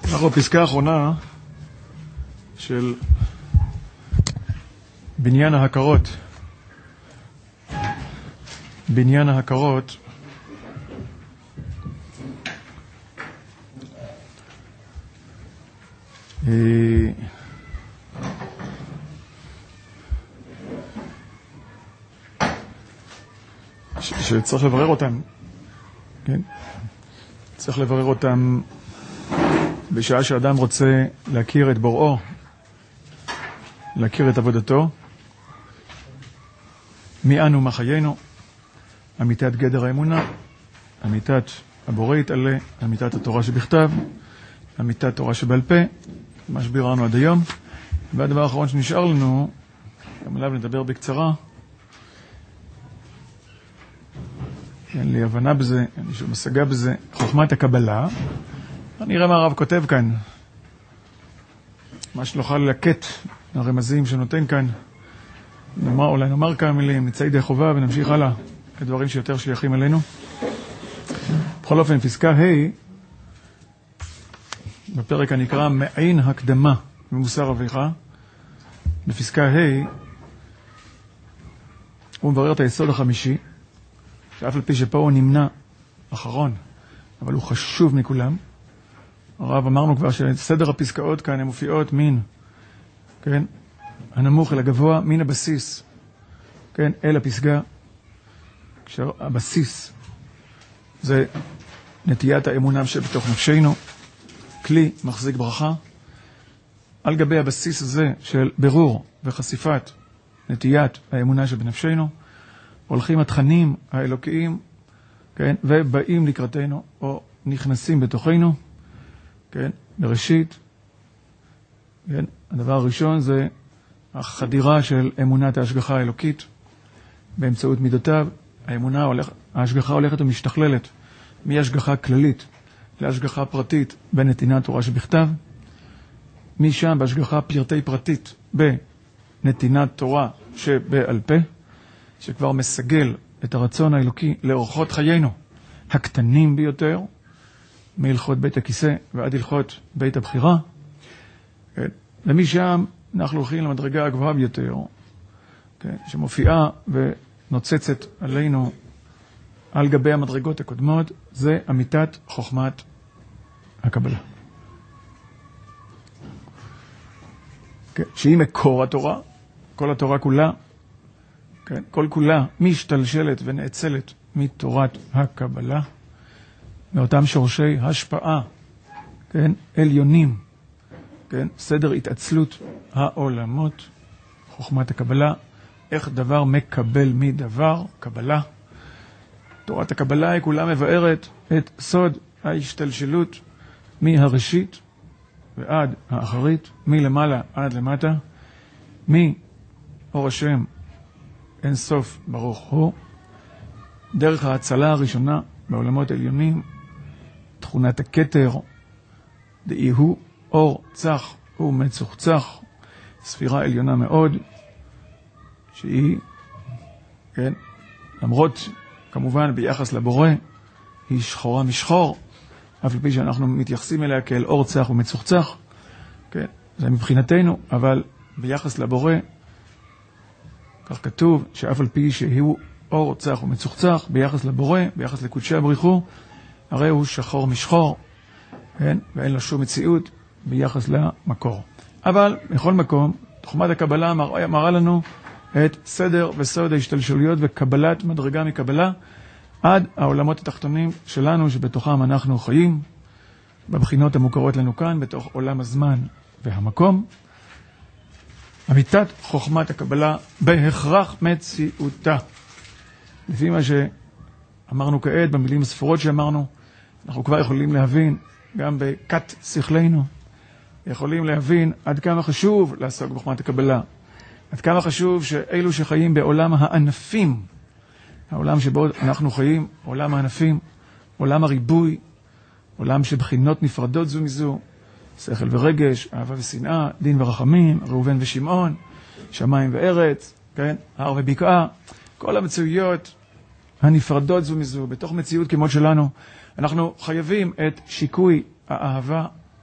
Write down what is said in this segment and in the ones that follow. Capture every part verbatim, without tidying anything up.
אנחנו בפסקה האחרונה של בניין ההכרות. בניין ההכרות ש- שצריך לברר אותם, כן? צריך לברר אותם בשעה שאדם רוצה להכיר את בוראו, להכיר את עבודתו. מי אנו מה חיינו, אמיתת גדר האמונה, אמיתת הבורא יתעלה, אמיתת התורה שבכתב, אמיתת תורה שבעל פה, מה שביררנו עד היום. והדבר האחרון שנשאר לנו, גם עליו נדבר בקצרה, אין לי הבנה בזה, אין לי שום השגה בזה, חוכמת הקבלה. נראה מה הרב כותב כאן, מה שנוכל לקט הרמזים שנותן כאן. נאמר, אולי נאמר כמה מילים, נצא ידי חובה ונמשיך הלאה כדברים שיותר שייכים אלינו. בכל אופן, פסקה ה' בפרק הנקרא מעין הקדמה ממוסר אביך. בפסקה ה' הוא מברר את היסוד החמישי, שאף על פי שפה הוא נמנע אחרון, אבל הוא חשוב מכולם. הרב אמרנו כבר שסדר הפסקאות כאן הן מופיעות מן, כן, הנמוך אל הגבוה, מן הבסיס, כן, אל הפסגה. כשהבסיס זה נטיית האמונה שבתוך נפשנו, כלי מחזיק ברכה. על גבי הבסיס הזה של ברור וחשיפת נטיית האמונה שבנפשנו, הולכים התכנים האלוקיים, כן, ובאים לקראתנו או נכנסים בתוכנו. כן, בראשית, כן, הדבר הראשון זה החדירה של אמונת ההשגחה האלוקית באמצעות מידותיו. האמונה הולכת, ההשגחה הולכת ומשתכללת מהשגחה כללית להשגחה פרטית בנתינת תורה שבכתב, משם בהשגחה פרטי פרטית בנתינת תורה שבעל פה, שכבר מסגל את הרצון האלוקי לאורחות חיינו הקטנים ביותר, מהלכות בית הכיסא ועד הלכות בית הבחירה. כן. ומשם אנחנו הולכים למדרגה הגבוהה ביותר, כן, שמופיעה ונוצצת עלינו על גבי המדרגות הקודמות, זה אמיתת חוכמת הקבלה. כן, שהיא מקור התורה, כל התורה כולה, כן, כל כולה משתלשלת ונאצלת מתורת הקבלה, מאותם שורשי השפעה, כן, עליונים, כן, סדר התעצלות העולמות, חוכמת הקבלה, איך דבר מקבל מדבר, קבלה. תורת הקבלה היא כולה מבארת את סוד ההשתלשלות מהראשית ועד האחרית, מלמעלה עד למטה, מאור השם אין סוף ברוך הוא, דרך ההצלה הראשונה בעולמות עליונים, תכונת הכתר, דאי הוא אור צח ומצוחצח, ספירה עליונה מאוד, שהיא, כן, למרות כמובן ביחס לבורא, היא שחורה משחור, אף על פי שאנחנו מתייחסים אליה כאל אור צח ומצוחצח, כן, זה מבחינתנו, אבל ביחס לבורא, כך כתוב שאף על פי שהוא אור צח ומצוחצח, ביחס לבורא, ביחס לקודשי הבריחו, הרי הוא שחור משחור, כן, ואין לו שום מציאות ביחס למקור. אבל בכל מקום, חוכמת הקבלה מראה, מראה לנו את סדר וסוד ההשתלשלויות וקבלת מדרגה מקבלה עד העולמות התחתונים שלנו, שבתוכם אנחנו חיים, בבחינות המוכרות לנו כאן, בתוך עולם הזמן והמקום. אמיתת חוכמת הקבלה בהכרח מציאותה. לפי מה שאמרנו כעת, במילים הספורות שאמרנו, אנחנו כבר יכולים להבין, גם בקט שכלנו, יכולים להבין עד כמה חשוב לעסוק בחוכמת הקבלה. עד כמה חשוב שאלו שחיים בעולם הענפים, העולם שבו אנחנו חיים, עולם הענפים, עולם הריבוי, עולם שבחינות נפרדות זו מזו, שכל ורגש, אהבה ושנאה, דין ורחמים, ראובן ושמעון, שמיים וארץ, כן, הר ובקעה, כל המציאויות הנפרדות זו מזו, בתוך מציאות כמו שלנו, אנחנו חייבים את שיקוי האהבה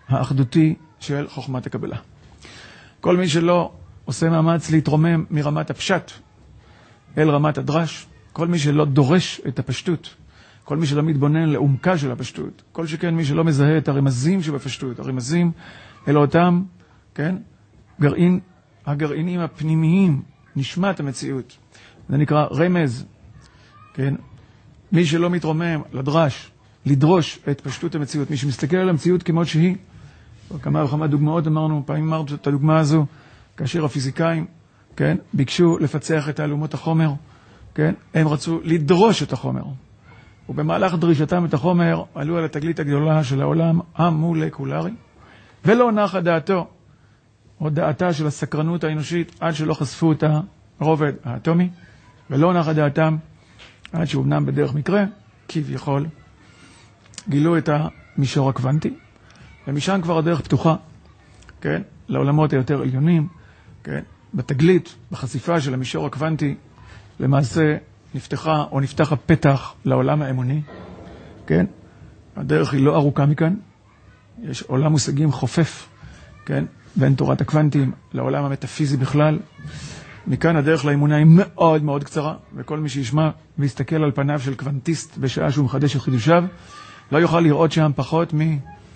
האחדותי של חוכמת הקבלה. כל מי שלא עושה מאמץ להתרומם מרמת הפשט אל רמת הדרש, כל מי שלא דורש את הפשטות, כל מי שלא מתבונן לעומקה של הפשטות, כל שכן מי שלא מזהה את הרמזים שבפשטות, הרמזים אלא אותם, כן, גרעין, הגרעינים הפנימיים, נשמת המציאות. זה נקרא רמז, כן? מי שלא מתרומם לדרש, לדרוש את פשטות המציאות, מי שמסתכל על המציאות כמות שהיא, כמה וכמה דוגמאות אמרנו, פעמים אמרנו את הדוגמה הזו, כאשר הפיזיקאים, כן, ביקשו לפצח את תעלומות החומר, כן, הם רצו לדרוש את החומר. ובמהלך דרישתם את החומר, עלו על התגלית הגדולה של העולם המולקולרי, ולא נחה דעתו, או דעתה של הסקרנות האנושית, עד שלא חשפו את הרובד האטומי, ולא נחה דעתם, עד שאומנם בדרך מקרה, כביכול, גילו את המישור הקוונטי, ומשם כבר הדרך פתוחה, כן, לעולמות היותר עליונים, כן, בתגלית, בחשיפה של המישור הקוונטי, למעשה נפתחה או נפתח הפתח לעולם האמוני, כן, הדרך היא לא ארוכה מכאן, יש עולם מושגים חופף, כן, בין תורת הקוונטים לעולם המטאפיזי בכלל, מכאן הדרך לאמונה היא מאוד מאוד קצרה, וכל מי שישמע ויסתכל על פניו של קוונטיסט בשעה שהוא מחדש את חידושיו, לא יוכל לראות שם פחות מ...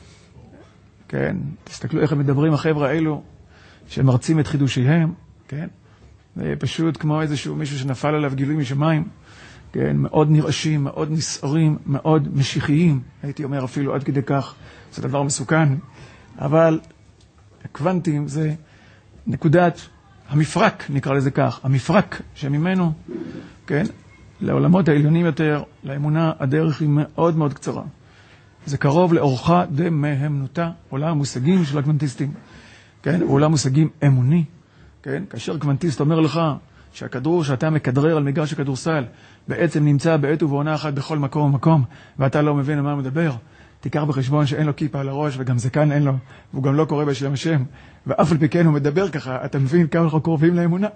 כן, תסתכלו איך הם מדברים החבר'ה האלו, שמרצים את חידושיהם, כן, זה פשוט כמו איזשהו מישהו שנפל עליו גילוי משמיים, כן, מאוד נרעשים, מאוד נסערים, מאוד משיחיים, הייתי אומר אפילו עד כדי כך, זה דבר מסוכן, אבל הקוונטים זה נקודת המפרק, נקרא לזה כך, המפרק שממנו, כן, לעולמות העליונים יותר, לאמונה, הדרך היא מאוד מאוד קצרה. זה קרוב לאורחה דמהמנותה, עולם המושגים של הקוונטיסטים, כן, עולם מושגים אמוני, כן, כאשר קוונטיסט אומר לך שהכדור שאתה מכדרר על מגרש הכדורסל בעצם נמצא בעת ובעונה אחת בכל מקום ומקום, ואתה לא מבין על מה הוא מדבר, תיקח בחשבון שאין לו כיפה על הראש, וגם זקן אין לו, והוא גם לא קורא בשם השם, ואף על פי כן הוא מדבר ככה, אתה מבין כמה אנחנו קרובים לאמונה?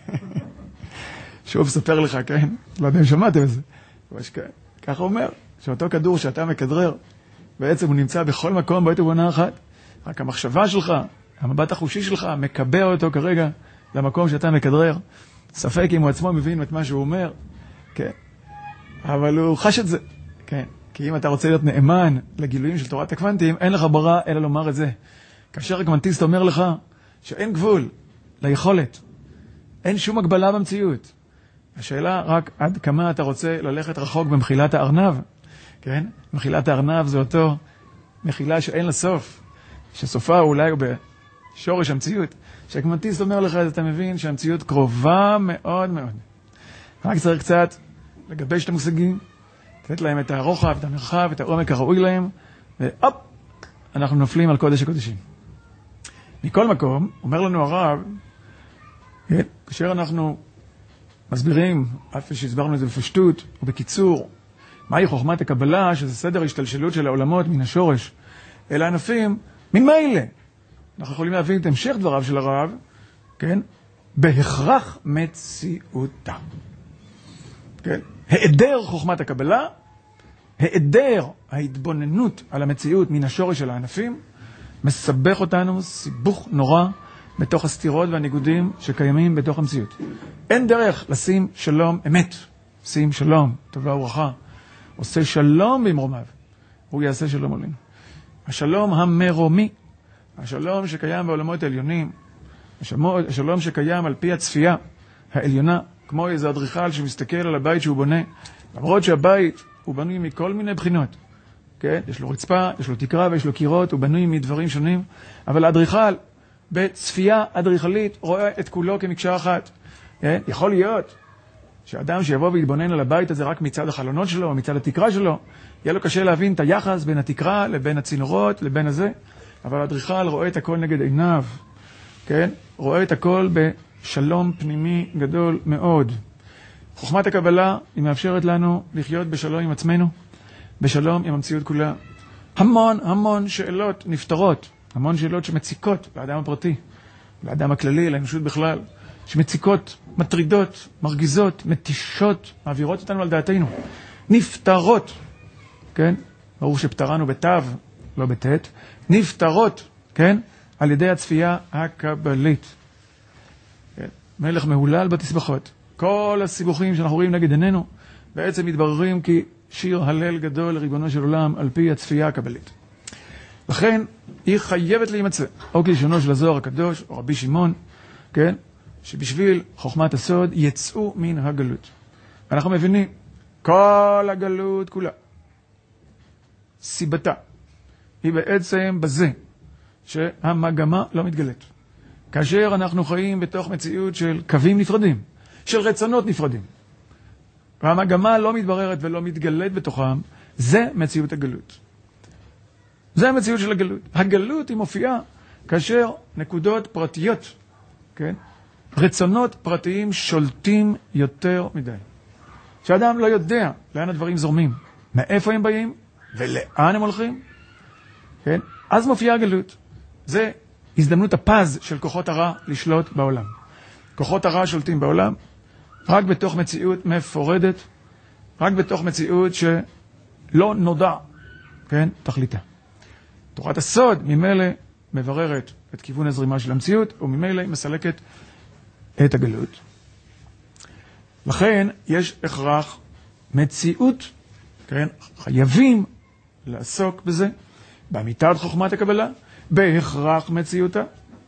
שוב ספר לך, כן? לא יודע אם שמעתם את זה. ככה הוא אומר, שאותו כדור שאתה מכדרר, בעצם הוא נמצא בכל מקום בעת ובעונה אחת, רק המחשבה שלך, המבט החושי שלך, מקבע אותו כרגע למקום שאתה מכדרר. ספק אם הוא עצמו מבין את מה שהוא אומר, כן. אבל הוא חש את זה, כן. כי אם אתה רוצה להיות נאמן לגילויים של תורת הקוונטים, אין לך ברירה אלא לומר את זה. כאשר הקוונטיסט אומר לך שאין גבול ליכולת, אין שום הגבלה במציאות. השאלה רק עד כמה אתה רוצה ללכת רחוק במחילת הארנב, כן? מחילת הארנב זה אותו מחילה שאין לה סוף, שסופה אולי הוא בשורש המציאות. כשהקוונטיסט אומר לך, אז אתה מבין שהמציאות קרובה מאוד מאוד. רק צריך קצת לגבש את המושגים, לתת להם את הרוחב, את המרחב, את העומק הראוי להם, והופ, אנחנו נופלים על קודש הקודשים. מכל מקום, אומר לנו הרב, כאשר אנחנו מסבירים, אף שהסברנו את זה בפשטות ובקיצור, מהי חוכמת הקבלה, שזה סדר השתלשלות של העולמות מן השורש אל הענפים, ממילא. אנחנו יכולים להבין את המשך דבריו של הרב, כן? בהכרח מציאותה. כן? היעדר חוכמת הקבלה, היעדר ההתבוננות על המציאות מן השורש של הענפים, מסבך אותנו סיבוך נורא בתוך הסתירות והניגודים שקיימים בתוך המציאות. אין דרך לשים שלום אמת, שים שלום, טובה וברכה, עושה שלום במרומיו, הוא יעשה שלום עלינו. השלום המרומי, השלום שקיים בעולמות העליונים, השלום שקיים על פי הצפייה העליונה, כמו איזה אדריכל שמסתכל על הבית שהוא בונה, למרות שהבית הוא בנוי מכל מיני בחינות, כן? יש לו רצפה, יש לו תקרה ויש לו קירות, הוא בנוי מדברים שונים, אבל האדריכל בצפייה אדריכלית רואה את כולו כמקשה אחת. כן? יכול להיות שאדם שיבוא ויתבונן על הבית הזה רק מצד החלונות שלו או מצד התקרה שלו, יהיה לו קשה להבין את היחס בין התקרה לבין הצינורות לבין הזה, אבל האדריכל רואה את הכל נגד עיניו, כן? רואה את הכל בשלום פנימי גדול מאוד. חוכמת הקבלה היא מאפשרת לנו לחיות בשלום עם עצמנו, בשלום עם המציאות כולה. המון המון שאלות נפתרות, המון שאלות שמציקות לאדם הפרטי, לאדם הכללי, לאנושות בכלל, שמציקות, מטרידות, מרגיזות, מתישות, מעבירות אותנו על דעתנו, נפתרות, כן? ברור שפתרנו בתו, לא בתת, נפטרות, כן? על ידי הצפייה הקבלית. כן? מלך מהולל בתסבכות. כל הסיבוכים שאנחנו רואים נגד עינינו, בעצם מתבררים כי שיר הלל גדול לריבונו של עולם על פי הצפייה הקבלית. לכן היא חייבת להימצא, או כלשונו של הזוהר הקדוש, או רבי שמעון, כן? שבשביל חוכמת הסוד יצאו מן הגלות. אנחנו מבינים, כל הגלות כולה, סיבתה, היא בעצם בזה שהמגמה לא מתגלית. כאשר אנחנו חיים בתוך מציאות של קווים נפרדים, של רצונות נפרדים, והמגמה לא מתבררת ולא מתגלית בתוכם, זה מציאות הגלות. זה המציאות של הגלות. הגלות היא מופיעה כאשר נקודות פרטיות, כן? רצונות פרטיים שולטים יותר מדי. שאדם לא יודע לאן הדברים זורמים, מאיפה הם באים ולאן הם הולכים, כן? אז מופיעה הגלות. זה הזדמנות הפז של כוחות הרע לשלוט בעולם. כוחות הרע שולטים בעולם רק בתוך מציאות מפורדת, רק בתוך מציאות שלא נודע, כן? תכליתה. תורת הסוד ממילא מבררת את כיוון הזרימה של המציאות, וממילא מסלקת את הגלות. לכן יש הכרח מציאות, כן? חייבים לעסוק בזה, באמיתת חוכמת הקבלה, בהכרח מציאותה,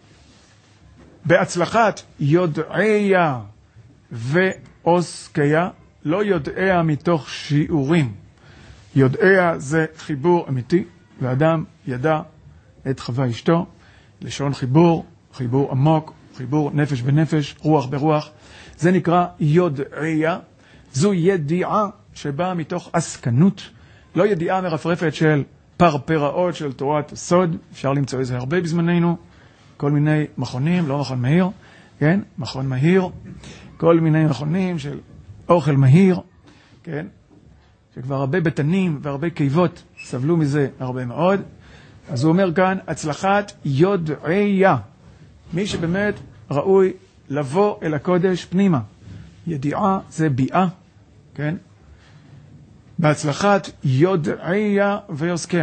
בהצלחת יודעיה ועוסקיה, לא יודעיה מתוך שיעורים. יודעיה זה חיבור אמיתי, ואדם ידע את חווה אשתו, לשון חיבור, חיבור עמוק, חיבור נפש בנפש, רוח ברוח. זה נקרא יודעיה. זו ידיעה שבאה מתוך עסקנות, לא ידיעה מרפרפת של פרפראות של תורת הסוד. אפשר למצוא איזה הרבה בזמננו, כל מיני מכונים, לא מכון מהיר, כן? מכון מהיר, כל מיני מכונים של אוכל מהיר, כן? שכבר הרבה בטנים והרבה קיבות סבלו מזה הרבה מאוד. אז הוא אומר כאן, הצלחת יודעיה. מי שבאמת ראוי לבוא אל הקודש פנימה. ידיעה זה ביעה, כן? בהצלחת יודעיה ויוסקיה.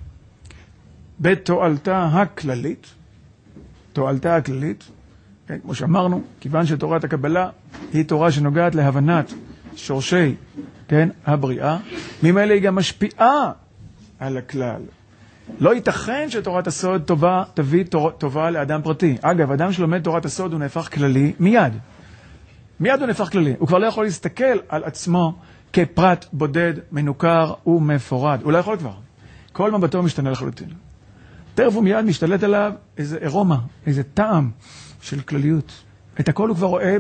בתועלתה הכללית, תועלתה הכללית, כן, כמו שאמרנו, כיוון שתורת הקבלה היא תורה שנוגעת להבנת שורשי, כן, הבריאה, ממילא היא גם משפיעה על הכלל. לא ייתכן שתורת הסוד טובה, תביא תור, טובה לאדם פרטי. אגב, אדם שלומד תורת הסוד הוא נהפך כללי מיד. מיד הוא נהפך כללי. הוא כבר לא יכול להסתכל על עצמו כפרט בודד, מנוכר ומפורד. הוא לא יכול כבר. כל מבטו משתנה לחלוטין. תרף הוא מיד משתלט עליו איזה ארומה, איזה טעם של כלליות. את הכל הוא כבר רואה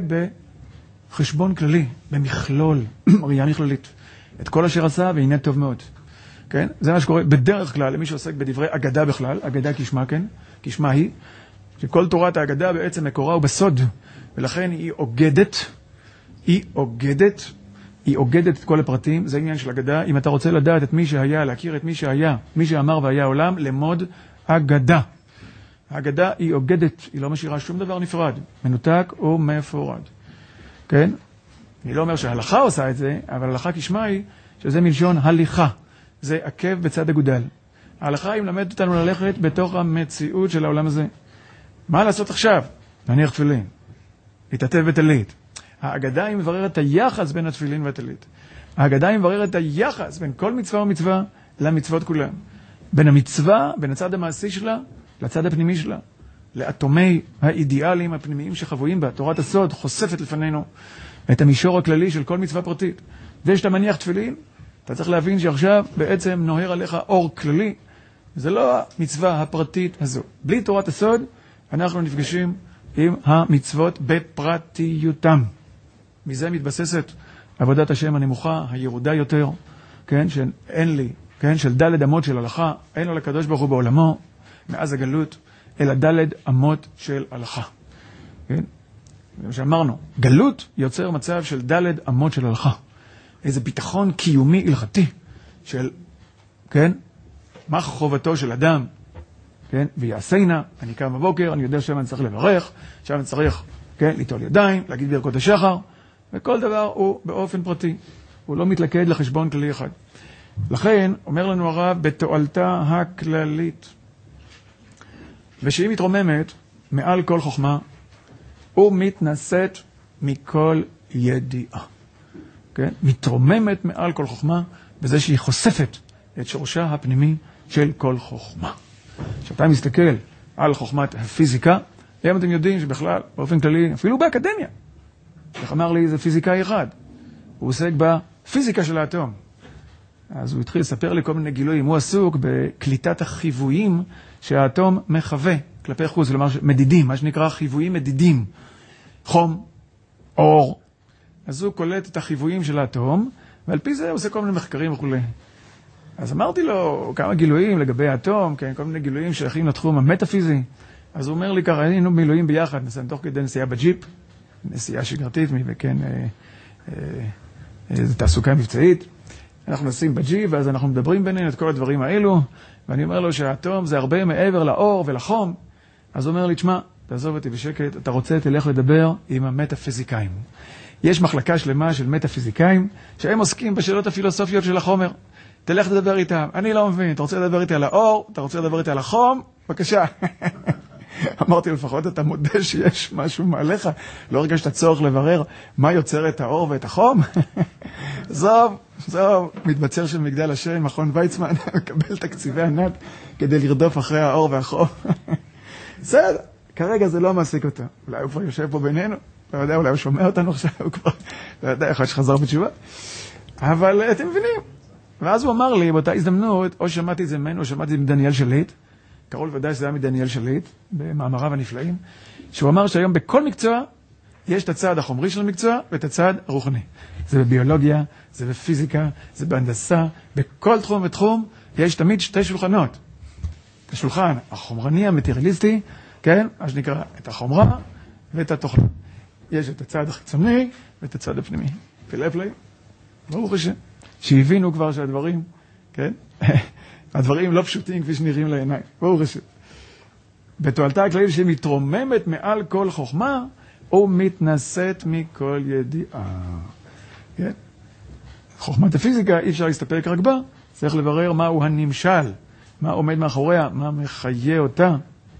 בחשבון כללי, במכלול, ראייה מכלולית. את כל אשר עשה והנה טוב מאוד. כן? זה מה שקורה בדרך כלל למי שעוסק בדברי אגדה בכלל, אגדה כשמה, כן? כשמה היא, שכל תורת האגדה בעצם מקורה הוא בסוד, ולכן היא אוגדת, היא אוגדת, היא אוגדת את כל הפרטים. זה עניין של אגדה. אם אתה רוצה לדעת את מי שהיה, להכיר את מי שהיה, מי שאמר והיה עולם, למוד אגדה. האגדה היא אוגדת, היא לא משאירה שום דבר נפרד, מנותק או מפורד. כן? אני לא אומר שההלכה עושה את זה, אבל ההלכה כשמה היא שזה מלשון הליכה. זה עקב בצד אגודל. ההלכה היא מלמדת אותנו ללכת בתוך המציאות של העולם הזה. מה לעשות עכשיו? נניח תפילין. להתעטף בטלית. האגדה היא מבררת את היחס בין התפילין והטלית. האגדה היא מבררת את היחס בין כל מצווה ומצווה למצוות כולם. בין המצווה, בין הצד המעשי שלה, לצד הפנימי שלה. לאטומי האידיאליים הפנימיים שחבויים בה. תורת הסוד חושפת לפנינו את המישור הכללי של כל מצווה פרטית. זה שאתה מניח תפילין, אתה צריך להבין שעכשיו בעצם נוהר עליך אור כללי. זה לא המצווה הפרטית הזו. בלי תורת הסוד, אנחנו נפגשים עם המצוות בפרטיותם. מזה מתבססת עבודת השם הנמוכה, הירודה יותר, כן, שאין לי, כן, של דלת אמות של הלכה, אין לו לקדוש ברוך הוא בעולמו, מאז הגלות, אלא דלת אמות של הלכה. כן? כמו שאמרנו, גלות יוצר מצב של דלת אמות של הלכה. איזה ביטחון קיומי הלכתי של, כן, מה חובתו של אדם, כן, ויעשינה, אני קם בבוקר, אני יודע שאני צריך לברך, שאני צריך, כן, ליטול ידיים, להגיד ברכות השחר, וכל דבר הוא באופן פרטי, הוא לא מתלכד לחשבון כללי אחד. לכן, אומר לנו הרב, בתועלתה הכללית, ושהיא מתרוממת מעל כל חוכמה, ומתנשאת מכל ידיעה. כן? מתרוממת מעל כל חוכמה, בזה שהיא חושפת את שורשה הפנימי של כל חוכמה. כשאתה מסתכל על חוכמת הפיזיקה, היום אתם יודעים שבכלל, באופן כללי, אפילו באקדמיה, איך אמר לי, זה פיזיקאי אחד. הוא עוסק בפיזיקה של האטום. אז הוא התחיל לספר לי כל מיני גילויים. הוא עסוק בקליטת החיוויים שהאטום מחווה כלפי חוץ, כלומר מדידים, מה שנקרא חיוויים מדידים. חום, אור. אז הוא קולט את החיוויים של האטום, ועל פי זה הוא עושה כל מיני מחקרים וכו'. אז אמרתי לו כמה גילויים לגבי האטום, כן, כל מיני גילויים שייכים לתחום המטאפיזי. אז הוא אומר לי ככה, היינו מילואים ביחד, נסיים תוך כדי נסיעה בג'יפ, נסיעה שגרתית, וכן, אה, אה, אה, זו תעסוקה מבצעית. אנחנו נסים בג'יפ, ואז אנחנו מדברים בינינו את כל הדברים האלו, ואני אומר לו שהאטום זה הרבה מעבר לאור ולחום. אז הוא אומר לי, תשמע, תעזוב אותי בשקט, אתה רוצה, תלך לדבר עם המטאפיזיקאים. יש מחלקה שלמה של מטאפיזיקאים, שהם עוסקים בשאלות הפילוסופיות של החומר. תלך לדבר איתם. אני לא מבין, אתה רוצה לדבר איתי על האור, אתה רוצה לדבר איתי על החום, בבקשה. אמרתי, לפחות אתה מודה שיש משהו מעליך, לא הרגשת הצורך לברר מה יוצר את האור ואת החום. זוב, זוב, מתבצר של מגדל השם, מכון ויצמן, מקבל תקציבי ענק כדי לרדוף אחרי האור והחום. בסדר, כרגע זה לא מעסיק אותו. אולי הוא כבר יושב פה בינינו, לא יודע, אולי הוא שומע אותנו עכשיו, הוא כבר, לא יודע, יכול להיות שחזר בתשובה. אבל אתם מבינים. ואז הוא אמר לי, באותה הזדמנות, או שמעתי את זה ממנו, או שמעתי את זה מדניאל שליט, קראו לוודאי שזה היה מדניאל שליט, במאמריו הנפלאים, שהוא אמר שהיום בכל מקצוע, יש את הצד החומרי של המקצוע, ואת הצד הרוחני. זה בביולוגיה, זה בפיזיקה, זה בהנדסה, בכל תחום ותחום, יש תמיד שתי שולחנות. את השולחן החומרני, המטריאליסטי, כן, מה שנקרא, את החומרה ואת התוכנה. יש את הצד החיצוני ואת הצד הפנימי. פלא פלא, ברוך השם. שהבינו כבר שהדברים, כן? הדברים לא פשוטים כפי שנראים לעיניים. ברוך השם. בתועלתה הכללית שהיא מתרוממת מעל כל חוכמה, ומתנשאת מכל ידיעה. כן? חוכמת הפיזיקה אי אפשר להסתפק רק בה, צריך לברר מהו הנמשל, מה עומד מאחוריה, מה מחיה אותה.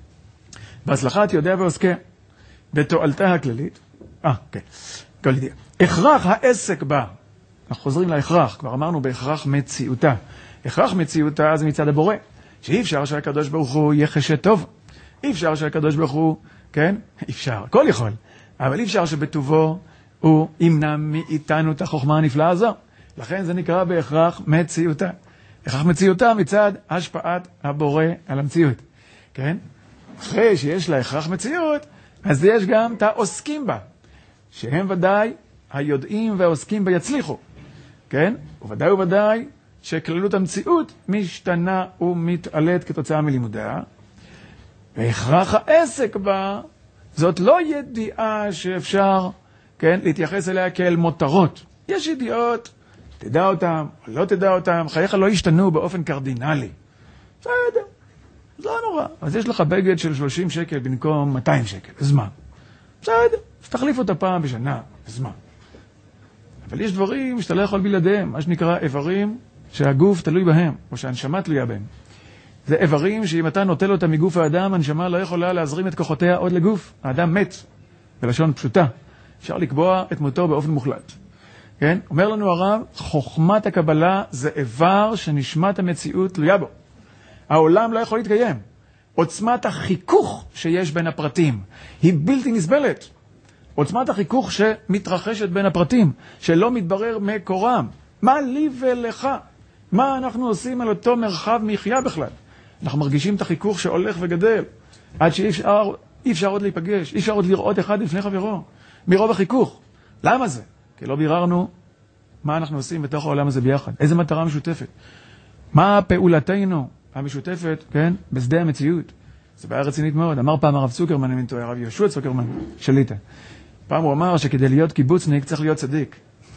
בהצלחת יודע ועוסקה. בתועלתה הכללית, אה, כן, כל ידיעה. הכרח העסק בה. אנחנו חוזרים להכרח, כבר אמרנו בהכרח מציאותה. הכרח מציאותה זה מצד הבורא, שאי אפשר שהקדוש ברוך הוא יהיה חשד טוב. אי אפשר שהקדוש ברוך הוא, כן? אי אפשר, הכל יכול. אבל אי אפשר שבטובו הוא ימנע מאיתנו את החוכמה הנפלאה הזו. לכן זה נקרא בהכרח מציאותה. הכרח מציאותה מצד השפעת הבורא על המציאות. כן? אחרי שיש לה הכרח מציאות, אז יש גם את העוסקים בה, שהם ודאי היודעים והעוסקים בה יצליחו. כן? וודאי וודאי שכללות המציאות משתנה ומתעלת כתוצאה מלימודיה. והכרח העסק בה, זאת לא ידיעה שאפשר, כן, להתייחס אליה כאל מותרות. יש ידיעות, תדע אותם, או לא תדע אותם, חייך לא ישתנו באופן קרדינלי. בסדר, זה נורא. אז יש לך בגד של שלושים שקל במקום מאתיים שקל, בזמן. בסדר, אז תחליף אותה פעם בשנה, בזמן. אבל יש דברים שאתה לא יכול בלעדיהם, מה שנקרא איברים שהגוף תלוי בהם, או שהנשמה תלויה בהם. זה איברים שאם אתה נוטל אותה מגוף האדם, הנשמה לא יכולה להזרים את כוחותיה עוד לגוף. האדם מת, בלשון פשוטה. אפשר לקבוע את מותו באופן מוחלט. כן? אומר לנו הרב, חוכמת הקבלה זה איבר שנשמת המציאות תלויה בו. העולם לא יכול להתקיים. עוצמת החיכוך שיש בין הפרטים היא בלתי נסבלת. עוצמת החיכוך שמתרחשת בין הפרטים, שלא מתברר מקורם. מה לי ולך? מה אנחנו עושים על אותו מרחב מחיה בכלל? אנחנו מרגישים את החיכוך שהולך וגדל, עד שאי אפשר, אי אפשר עוד להיפגש, אי אפשר עוד לראות אחד לפני חברו, מרוב החיכוך. למה זה? כי לא ביררנו מה אנחנו עושים בתוך העולם הזה ביחד, איזה מטרה משותפת. מה פעולתנו המשותפת, כן, בשדה המציאות. זה בעיה רצינית מאוד. אמר פעם הרב צוקרמן, אני טועה, הרב יהושע צוקרמן, שליטה. פעם הוא אמר שכדי להיות קיבוצניק צריך להיות צדיק.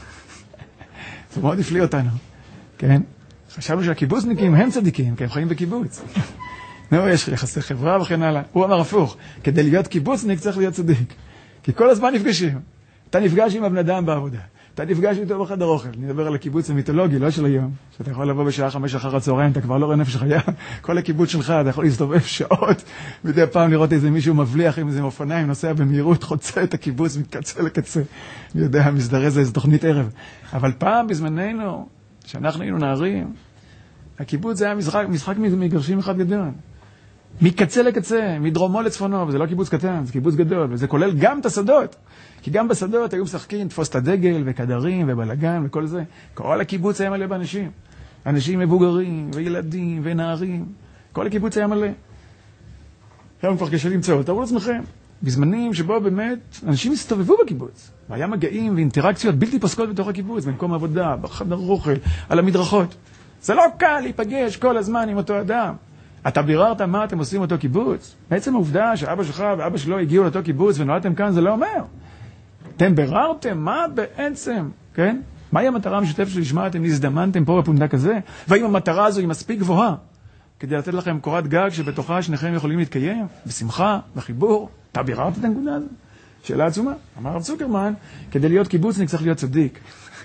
זה מאוד הפליא אותנו, כן? חשבנו שהקיבוצניקים הם צדיקים, כי הם חיים בקיבוץ. נו, יש יחסי חברה וכן הלאה. הוא אמר הפוך, כדי להיות קיבוצניק צריך להיות צדיק. כי כל הזמן נפגשים. אתה נפגש עם הבן אדם בעבודה. אתה נפגש איתו בחדר אוכל. אני מדבר על הקיבוץ המיתולוגי, לא של היום. שאתה יכול לבוא בשעה חמש אחר הצהריים, אתה כבר לא רואה נפש חיה. כל הקיבוץ שלך, אתה יכול להסתובב שעות, מדי פעם לראות איזה מישהו מבליח עם איזה אופניים, נוסע במהירות, חוצה את הקיבוץ, מקצה לקצה. אני יודע, מזדרז איזו תוכנית ערב. אבל פעם בזמננו, שאנחנו היינו נערים, הקיבוץ זה היה משחק, משחק מגרשים אחד גדול. מקצה לקצה, מדרומו לצפונו, וזה לא קיבוץ קטן, זה קיבוץ גדול, וזה כולל גם את השדות. כי גם בשדות היו משחקים, תפוס את הדגל, וכדרים, ובלגן, וכל זה. כל הקיבוץ היה מלא באנשים. אנשים מבוגרים, וילדים, ונערים. כל הקיבוץ היה מלא. היום כבר קשה למצוא, תראו לעצמכם. בזמנים שבו באמת אנשים הסתובבו בקיבוץ. והיה מגעים ואינטראקציות בלתי פוסקות בתוך הקיבוץ, במקום העבודה, בחדר אוכל, על המדרכות. זה לא קל להיפגש כל הזמן עם אותו אדם. אתה ביררת מה אתם עושים אותו קיבוץ? בעצם העובדה שאבא שלך ואבא שלו הגיעו לאותו קיבוץ ונולדתם כאן, זה לא אומר. אתם ביררתם מה בעצם, כן? מהי המטרה המשותפת שלשמה אתם נזדמנתם פה בפונדק הזה? והאם המטרה הזו היא מספיק גבוהה כדי לתת לכם קורת גג שבתוכה שניכם יכולים להתקיים? בשמחה, בחיבור. אתה ביררת את הנקודה הזו? שאלה עצומה. אמר הרב צוקרמן, כדי להיות קיבוצניק צריך להיות צדיק.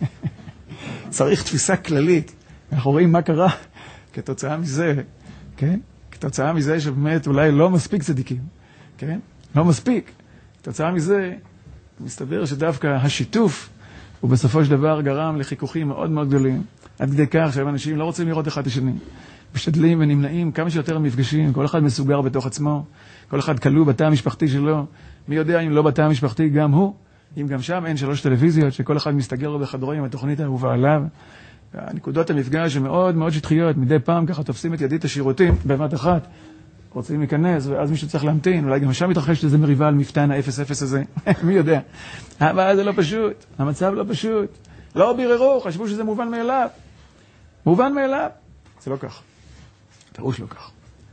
צריך תפיסה כללית. אנחנו רואים מה קרה כתוצאה מזה, כן? כתוצאה מזה שבאמת אולי לא מספיק צדיקים, כן? לא מספיק. כתוצאה מזה, מסתבר שדווקא השיתוף, הוא בסופו של דבר גרם לחיכוכים מאוד מאוד גדולים, עד כדי כך שאנשים לא רוצים לראות אחד את השני. משתדלים ונמנעים כמה שיותר מפגשים, כל אחד מסוגר בתוך עצמו, כל אחד כלוא בתא המשפחתי שלו, מי יודע אם לא בתא המשפחתי גם הוא, אם גם שם אין שלוש טלוויזיות, שכל אחד מסתגר בחדרו עם התוכנית האהובה עליו. הנקודות המפגש הן מאוד מאוד שטחיות, מדי פעם ככה תופסים את ידית השירותים, בבת אחת, רוצים להיכנס, ואז מישהו צריך להמתין, אולי גם שם מתרחש לזה מריבה על מפתן ה-אפס אפס הזה, מי יודע. אבל זה לא פשוט, המצב לא פשוט, לא ביררו, חשבו שזה מובן מאליו, מובן מאליו, זה לא כך, פירוש לא כך.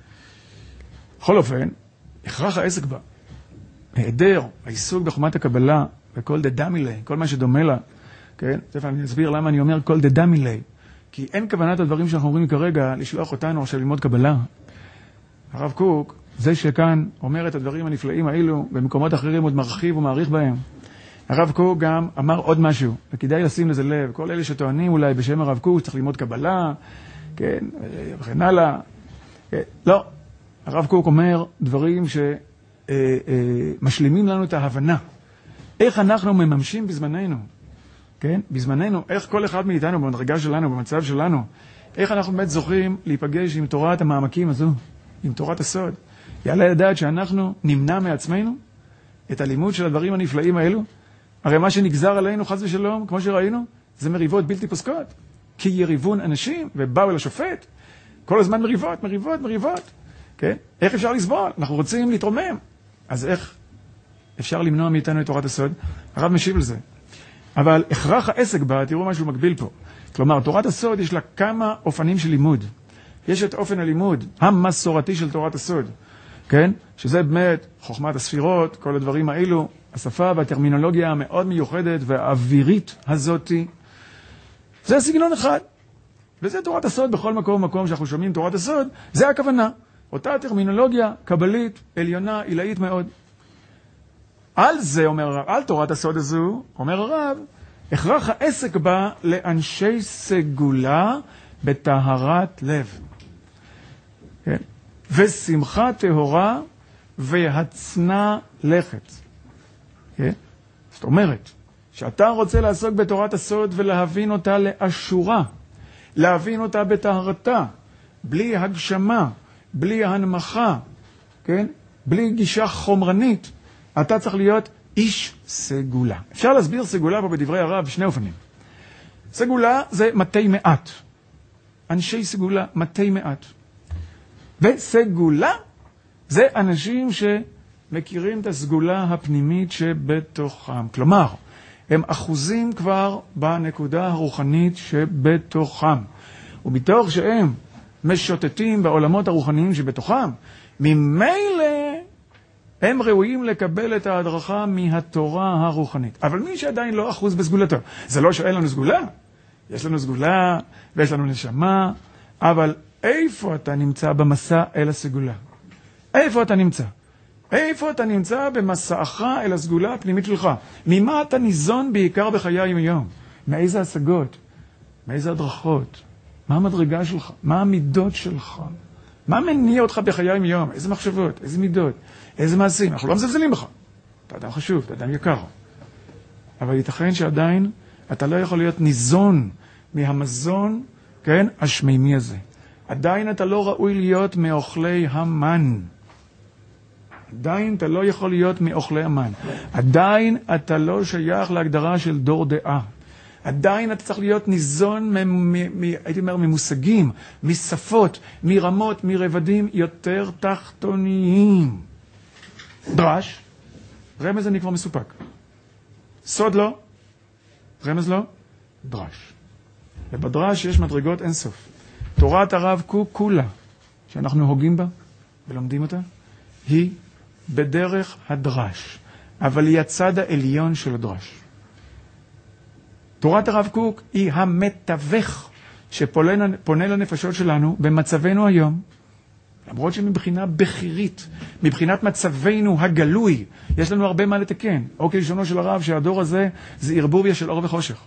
בכל אופן, הכרח העסק בה, היעדר, העיסוק בחומת הקבלה, וכל דדמילי, כל מה שדומה לה, כן? תכף אני אסביר למה אני אומר כל דדמילי, כי אין כוונת הדברים שאנחנו אומרים כרגע לשלוח אותנו עכשיו ללמוד קבלה. הרב קוק, זה שכאן אומר את הדברים הנפלאים האלו, במקומות אחרים עוד מרחיב ומעריך בהם. הרב קוק גם אמר עוד משהו, וכדאי לשים לזה לב, כל אלה שטוענים אולי בשם הרב קוק, צריך ללמוד קבלה, כן, וכן הלאה. כן, לא, הרב קוק אומר דברים שמשלימים לנו את ההבנה. איך אנחנו מממשים בזמננו, כן? בזמננו, איך כל אחד מאיתנו במדרגה שלנו, במצב שלנו, איך אנחנו באמת זוכים להיפגש עם תורת המעמקים הזו, עם תורת הסוד. יעלה לדעת שאנחנו נמנע מעצמנו את הלימוד של הדברים הנפלאים האלו. הרי מה שנגזר עלינו, חס ושלום, כמו שראינו, זה מריבות בלתי פוסקות. כי יריבון אנשים, ובאו אל השופט, כל הזמן מריבות, מריבות, מריבות. כן? איך אפשר לסבול? אנחנו רוצים להתרומם. אז איך אפשר למנוע מאיתנו את תורת הסוד? הרב משיב לזה. אבל הכרח העסק בה, תראו משהו מקביל פה. כלומר, תורת הסוד יש לה כמה אופנים של לימוד. יש את אופן הלימוד המסורתי של תורת הסוד, כן? שזה באמת חוכמת הספירות, כל הדברים האלו, השפה והטרמינולוגיה המאוד מיוחדת והאווירית הזאת. זה סגנון אחד. וזה תורת הסוד בכל מקום מקום שאנחנו שומעים תורת הסוד, זה הכוונה. אותה טרמינולוגיה קבלית, עליונה, עילאית מאוד. על זה, אומר הרב, על תורת הסוד הזו, אומר הרב, הכרח העסק בה לאנשי סגולה בטהרת לב. כן? ושמחה טהורה והצנע לכת. כן? זאת אומרת, שאתה רוצה לעסוק בתורת הסוד ולהבין אותה לאשורה, להבין אותה בטהרתה, בלי הגשמה, בלי הנמכה, כן? בלי גישה חומרנית, אתה צריך להיות איש סגולה. אפשר להסביר סגולה פה בדברי הרב בשני אופנים. סגולה זה מתי מעט. אנשי סגולה, מתי מעט. וסגולה זה אנשים שמכירים את הסגולה הפנימית שבתוכם. כלומר, הם אחוזים כבר בנקודה הרוחנית שבתוכם. ומתוך שהם משוטטים בעולמות הרוחניים שבתוכם, ממילא הם ראויים לקבל את ההדרכה מהתורה הרוחנית. אבל מי שעדיין לא אחוז בסגולתו, זה לא שאין לנו סגולה. יש לנו סגולה ויש לנו נשמה, אבל איפה אתה נמצא במסע אל הסגולה? איפה אתה נמצא? איפה אתה נמצא במסעך אל הסגולה הפנימית שלך? ממה אתה ניזון בעיקר בחיי היום? מאיזה השגות? מאיזה הדרכות? מה המדרגה שלך? מה המידות שלך? מה מניע אותך בחיי יום? איזה מחשבות? איזה מידות? איזה מעשים? אנחנו לא מזלזלים בך. אתה אדם חשוב, אתה אדם יקר. אבל ייתכן שעדיין אתה לא יכול להיות ניזון מהמזון, כן, השמימי הזה. עדיין אתה לא ראוי להיות מאוכלי המן. עדיין אתה לא יכול להיות מאוכלי המן. עדיין אתה לא שייך להגדרה של דור דעה. עדיין אתה צריך להיות ניזון, מ- מ- מ- הייתי אומר, ממושגים, משפות, מרמות, מרבדים יותר תחתוניים. דרש, רמז אני כבר מסופק. סוד לא, רמז לא, דרש. ובדרש יש מדרגות אינסוף. תורת הרב קוק כולה, שאנחנו הוגים בה ולומדים אותה, היא בדרך הדרש, אבל היא הצד העליון של הדרש. תורת הרב קוק היא המתווך שפונה לנפשות שלנו במצבנו היום, למרות שמבחינה בחירית, מבחינת מצבנו הגלוי, יש לנו הרבה מה לתקן. או כלשונו של הרב שהדור הזה זה ערבוביה של אור וחושך.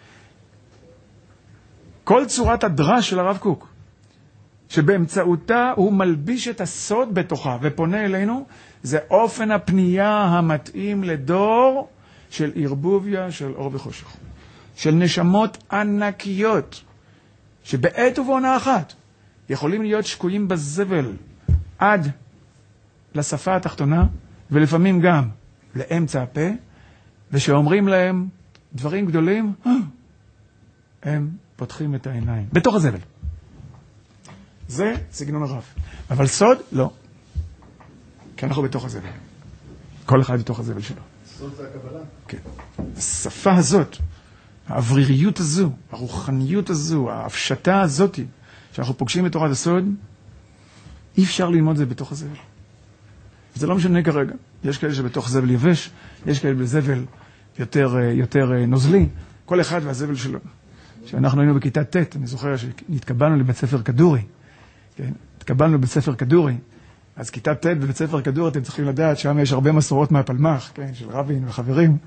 כל צורת הדרש של הרב קוק, שבאמצעותה הוא מלביש את הסוד בתוכה ופונה אלינו, זה אופן הפנייה המתאים לדור של ערבוביה של אור וחושך. של נשמות ענקיות, שבעת ובעונה אחת יכולים להיות שקועים בזבל עד לשפה התחתונה, ולפעמים גם לאמצע הפה, ושאומרים להם דברים גדולים, הם פותחים את העיניים, בתוך הזבל. זה סגנון הרב. אבל סוד, לא. כי אנחנו בתוך הזבל. כל אחד בתוך הזבל שלו. סוד זה הקבלה? כן. השפה הזאת, האווריריות הזו, הרוחניות הזו, ההפשטה הזאת, שאנחנו פוגשים את תורת הסוד, אי אפשר ללמוד זה בתוך הזבל. זה לא משנה כרגע. יש כאלה שבתוך זבל יבש, יש כאלה בזבל יותר, יותר נוזלי, כל אחד והזבל שלו. כשאנחנו היינו בכיתה ט', אני זוכר שנתקבלנו לבית ספר כדורי, כן? התקבלנו בבית ספר כדורי, אז כיתה ט' בבית ספר כדורי, אתם צריכים לדעת, שם יש הרבה מסורות מהפלמ"ח, כן? של רבין וחברים,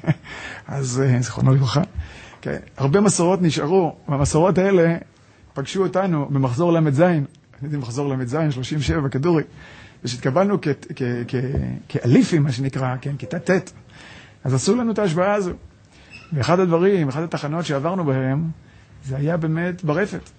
אז זכרונו לברכה. כן? הרבה מסורות נשארו, והמסורות האלה פגשו אותנו במחזור למד זין, אני יודע מחזור למד זין, שלושים ושבע בכדורי, ושהתקבלנו כאליפים, מה שנקרא, כן? כיתה ט', אז עשו לנו את ההשוואה הזו. ואחד הדברים, אחת התחנות שעברנו בהם, זה היה באמת ברפת.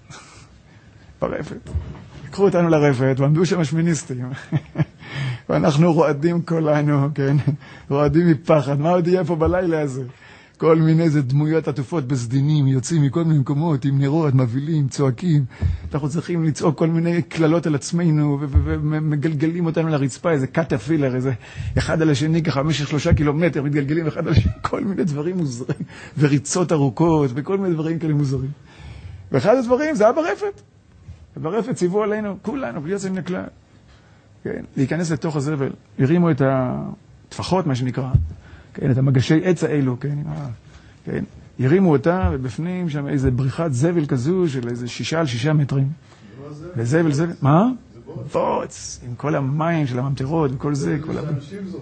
ברפת. לקחו אותנו לרפת, ועמדו שם השמיניסטים. ואנחנו רועדים כולנו, כן? רועדים מפחד. מה עוד יהיה פה בלילה הזה? כל מיני איזה דמויות עטופות בסדינים, יוצאים מכל מיני מקומות, עם נרות, מבלים, צועקים. אנחנו צריכים לצעוק כל מיני כללות על עצמנו, ומגלגלים אותנו לרצפה, איזה קטפילר, איזה אחד על השני, ככה במשך שלושה קילומטר, מתגלגלים אחד על השני, כל מיני דברים מוזרים, וריצות ארוכות, וכל מיני דברים כאלה מוזרים. ואחד הדברים, זה היה ברפת. ברפת ציוו עלינו, כולנו, בלי יוצאים מן הכלל. כן, להיכנס לתוך הזבל. הרימו את הטפחות, מה שנקרא. כן, את המגשי עץ האלו, כן, כן, הרימו אותה, ובפנים שם איזה בריכת זבל כזו, של איזה שישה על שישה מטרים. וזבל, זבל, מה? בוץ, עם כל המים של הממטרות וכל זה, כל ה...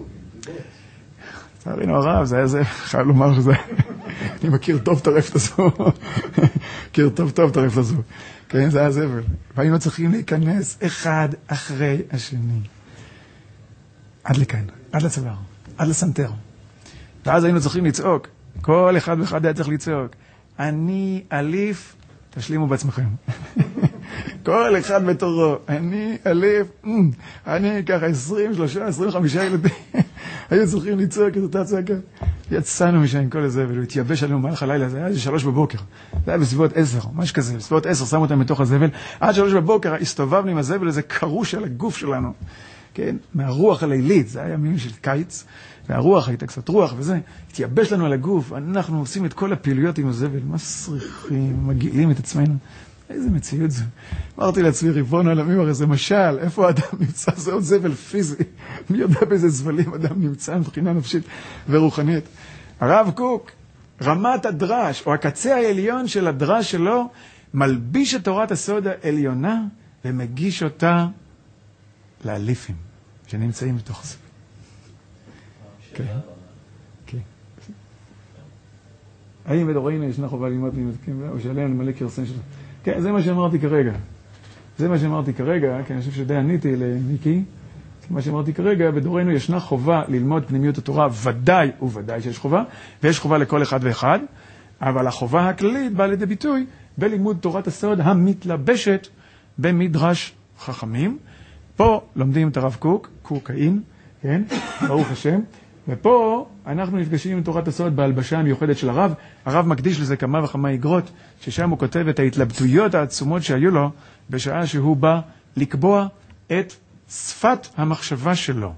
תראינו הרב, זה היה זה, חייב לומר שזה... אני מכיר טוב את הרפת הזו. מכיר טוב טוב את הרפת הזו. כן, זה היה זבל. והיינו צריכים להיכנס אחד אחרי השני. עד לכאן, עד לצוואר, עד לסנטר. ואז היינו צריכים לצעוק. כל אחד ואחד היה צריך לצעוק. אני אליף, תשלימו בעצמכם. כל אחד בתורו. אני אליף, אני ככה עשרים, שלושה, עשרים וחמישה ילדים. היו צריכים לצעוק את אותה צעקה. יצאנו משם עם כל הזה, והוא התייבש עלינו במהלך הלילה. זה היה שלוש בבוקר. זה היה בסביבות עשר, משהו כזה. בסביבות עשר שמו אותם בתוך הזבל. עד שלוש בבוקר הסתובבנו עם הזבל, איזה קרוש על הגוף שלנו. כן? מהרוח הלילית. זה היה ימים של קיץ. והרוח הייתה קצת רוח וזה. התייבש לנו על הגוף. אנחנו עושים את כל הפעילויות עם הזבל. מסריחים, מגיעים את עצמנו. איזה מציאות זה. אמרתי לעצמי, ריבון העולמים, הרי זה משל, איפה האדם נמצא? זה עוד זבל פיזי. מי יודע באיזה זבלים אדם נמצא מבחינה נפשית ורוחנית. הרב קוק, רמת הדרש, או הקצה העליון של הדרש שלו, מלביש את תורת הסוד העליונה, ומגיש אותה לאליפים, שנמצאים בתוך זה. כן. כן. האם בדורנו ישנה חובה ללמוד פנימיות, או שעלינו למלא קרסן שלנו? כן, זה מה שאמרתי כרגע. זה מה שאמרתי כרגע, כי אני חושב שדי עניתי למיקי. מה שאמרתי כרגע, בדורנו ישנה חובה ללמוד פנימיות התורה, ודאי וודאי שיש חובה, ויש חובה לכל אחד ואחד, אבל החובה הכללית באה לידי ביטוי בלימוד תורת הסוד המתלבשת במדרש חכמים. פה לומדים את הרב קוק, קוקאין, כן, ברוך השם, ופה אנחנו נפגשים עם תורת הסוד בהלבשה המיוחדת של הרב. הרב מקדיש לזה כמה וכמה איגרות, ששם הוא כותב את ההתלבטויות העצומות שהיו לו, בשעה שהוא בא לקבוע את שפת המחשבה שלו.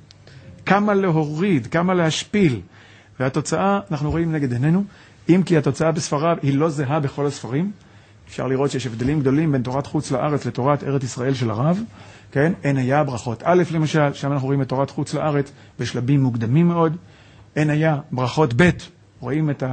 כמה להוריד, כמה להשפיל. והתוצאה, אנחנו רואים נגד עינינו, אם כי התוצאה בספריו היא לא זהה בכל הספרים, אפשר לראות שיש הבדלים גדולים בין תורת חוץ לארץ לתורת ארץ ישראל של הרב, כן? אין היה ברכות א' למשל, שם אנחנו רואים את תורת חוץ לארץ בשלבים מוקדמים מאוד, אין היה ברכות ב', רואים את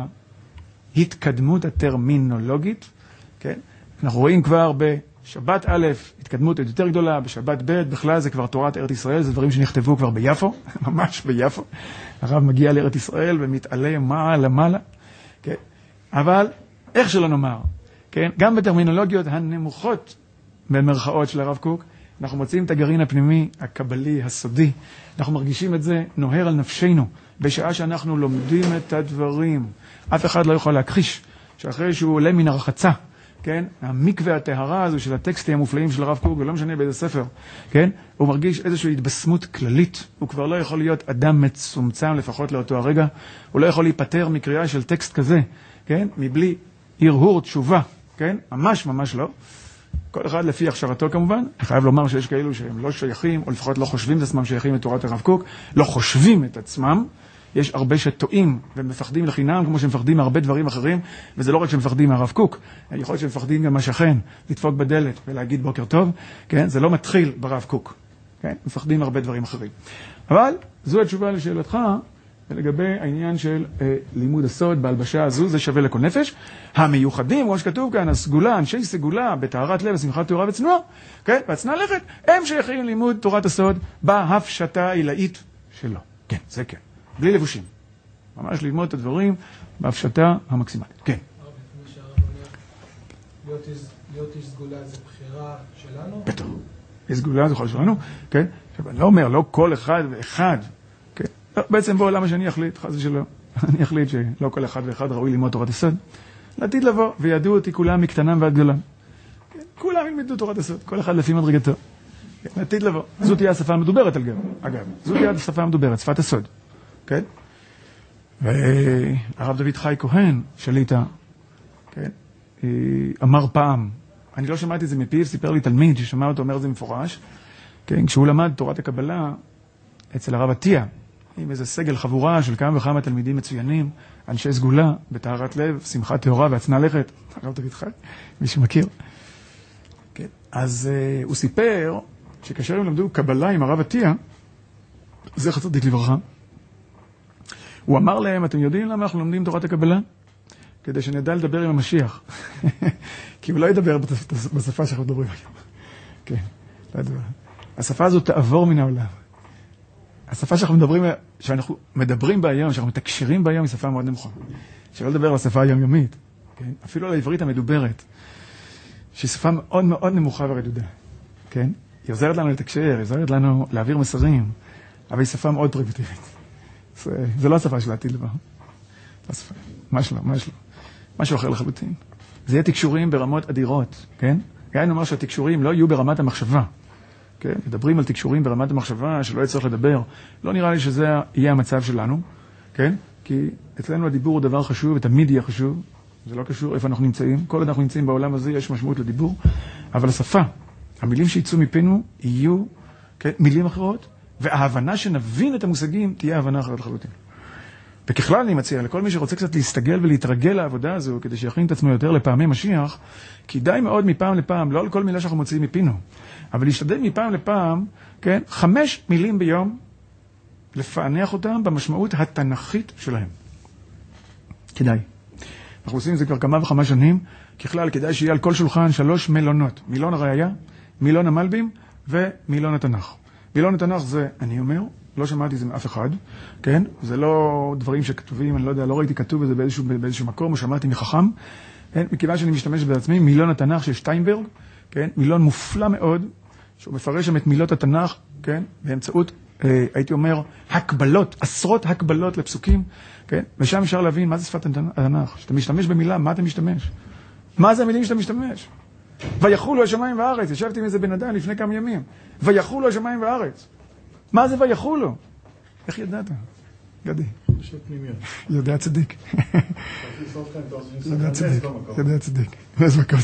ההתקדמות הטרמינולוגית, כן? אנחנו רואים כבר בשבת א', התקדמות יותר גדולה, בשבת ב', בכלל זה כבר תורת ארץ ישראל, זה דברים שנכתבו כבר ביפו, ממש ביפו, הרב מגיע לארץ ישראל ומתעלה מעלה מעלה, כן? אבל איך שלא נאמר, כן? גם בטרמינולוגיות הנמוכות במרכאות של הרב קוק, אנחנו מוצאים את הגרעין הפנימי, הקבלי, הסודי. אנחנו מרגישים את זה נוהר על נפשנו, בשעה שאנחנו לומדים את הדברים. אף אחד לא יכול להכחיש, שאחרי שהוא עולה מן הרחצה, כן? המקווה הטהרה הזו של הטקסטים המופלאים של הרב קוק, ולא משנה באיזה ספר, כן? הוא מרגיש איזושהי התבשמות כללית. הוא כבר לא יכול להיות אדם מצומצם לפחות לאותו הרגע. הוא לא יכול להיפטר מקריאה של טקסט כזה, כן? מבלי הרהור תשובה, כן? ממש ממש לא. כל אחד לפי הכשרתו כמובן. אני חייב לומר שיש כאלו שהם לא שייכים, או לפחות לא חושבים את עצמם שייכים לתורת הרב קוק, לא חושבים את עצמם. יש הרבה שטועים ומפחדים לחינם, כמו שמפחדים מהרבה דברים אחרים, וזה לא רק שמפחדים מהרב קוק, יכול להיות שמפחדים גם מהשכן, לדפוק בדלת ולהגיד בוקר טוב, כן? זה לא מתחיל ברב קוק, כן? מפחדים מהרבה דברים אחרים. אבל זו התשובה לשאלתך, לגבי העניין של אה, לימוד הסוד בהלבשה הזו, זה שווה לכל נפש. המיוחדים, כמו שכתוב כאן, הסגולה, אנשי סגולה, בטהרת לב, שמחת תורה וצנועה, כן? והצנעה לכת, הם שייכים לימוד תורת הסוד בהפשטה העילאית שלו. כן, זה כן. בלי לבושים. ממש ללמוד את הדברים בהפשטה המקסימלית. כן. להיות איש סגולה זה בחירה שלנו? בטח. איש סגולה זה בחירה שלנו, כן? עכשיו, אני לא אומר, לא כל אחד ואחד, כן? בעצם בוא, למה שאני אחליט, חס ושלום, אני אחליט שלא כל אחד ואחד ראוי ללמוד תורת הסוד. לעתיד לבוא, וידעו אותי כולם מקטנם ועד גדולם. כן? כולם ילמדו תורת הסוד, כל אחד לפי מדרגתו. כן? לעתיד לבוא. זאת תהיה השפה המדוברת, אגב. זאת תהיה השפה המדוברת, שפת הסוד. כן? והרב דוד חי כהן, שליטה, כן? אמר פעם, אני לא שמעתי את זה מפיו, סיפר לי תלמיד ששמע אותו אומר את זה מפורש, כן? כשהוא למד תורת הקבלה אצל הרב עטיה, עם איזה סגל חבורה של כמה וכמה תלמידים מצוינים, אנשי סגולה, בטהרת לב, שמחת טהורה והצנעה לכת, הרב דוד חי, מי שמכיר. כן? אז uh, הוא סיפר שכאשר הם למדו קבלה עם הרב עטיה, זה צדיק לברכה, הוא אמר להם, אתם יודעים למה אנחנו לומדים תורת הקבלה? כדי שנדע לדבר עם המשיח. כי הוא לא ידבר בשפה שאנחנו מדברים היום. כן, לא ידבר. השפה הזו תעבור מן העולם. השפה שאנחנו מדברים, שאנחנו מדברים בה היום, שאנחנו מתקשרים בה היום, היא שפה מאוד נמוכה. שלא לדבר על השפה היומיומית. כן? אפילו על העברית המדוברת. שהיא שפה מאוד מאוד נמוכה ורדודה. כן? היא עוזרת לנו לתקשר, היא עוזרת לנו להעביר מסרים, אבל היא שפה מאוד פרימיטיבית. זה, זה לא השפה של העתיד לבא. לא השפה. מה שלא, מה שלא. משהו אחר לחלוטין. זה יהיה תקשורים ברמות אדירות, כן? גם נאמר שהתקשורים לא יהיו ברמת המחשבה. כן? מדברים על תקשורים ברמת המחשבה שלא יצטרך לדבר. לא נראה לי שזה יהיה המצב שלנו, כן? כי אצלנו הדיבור הוא דבר חשוב, ותמיד יהיה חשוב. זה לא קשור איפה אנחנו נמצאים. כל עוד אנחנו נמצאים בעולם הזה יש משמעות לדיבור. אבל השפה, המילים שיצאו מפינו יהיו, כן? מילים אחרות. וההבנה שנבין את המושגים תהיה הבנה אחרת לחלוטין. וככלל אני מציע לכל מי שרוצה קצת להסתגל ולהתרגל לעבודה הזו, כדי שיכין את עצמו יותר לפעמי משיח, כדאי מאוד מפעם לפעם, לא על כל מילה שאנחנו מוציאים מפינו, אבל להשתדל מפעם לפעם, כן, חמש מילים ביום, לפענח אותם במשמעות התנכית שלהם. כדאי. אנחנו עושים את זה כבר כמה וכמה שנים, ככלל כדאי שיהיה על כל שולחן שלוש מילונות, מילון הראייה, מילון המלבים ומילון התנ"ך. מילון התנ"ך זה, אני אומר, לא שמעתי זה מאף אחד, כן? זה לא דברים שכתובים, אני לא יודע, לא ראיתי כתוב בזה באיזשהו, באיזשהו מקום, או שמעתי מחכם, כן? מכיוון שאני משתמש בעצמי, מילון התנ"ך של שטיינברג, כן? מילון מופלא מאוד, שהוא מפרש שם את מילות התנ"ך, כן? באמצעות, אה, הייתי אומר, הקבלות, עשרות הקבלות לפסוקים, כן? ושם אפשר להבין מה זה שפת התנ"ך. כשאתה משתמש במילה, מה אתה משתמש? מה זה המילים שאתה משתמש? ויחולו השמיים והארץ. ישבתי עם איזה בן אדם לפני כמה ימים. ויחולו השמיים והארץ. מה זה ויחולו? איך ידעת? גדי. יודע צדיק. יודע צדיק. יודע צדיק. איזה מקום.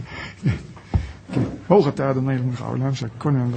ברוך אתה אדוני אלוהינו העולם שהכל נעלם.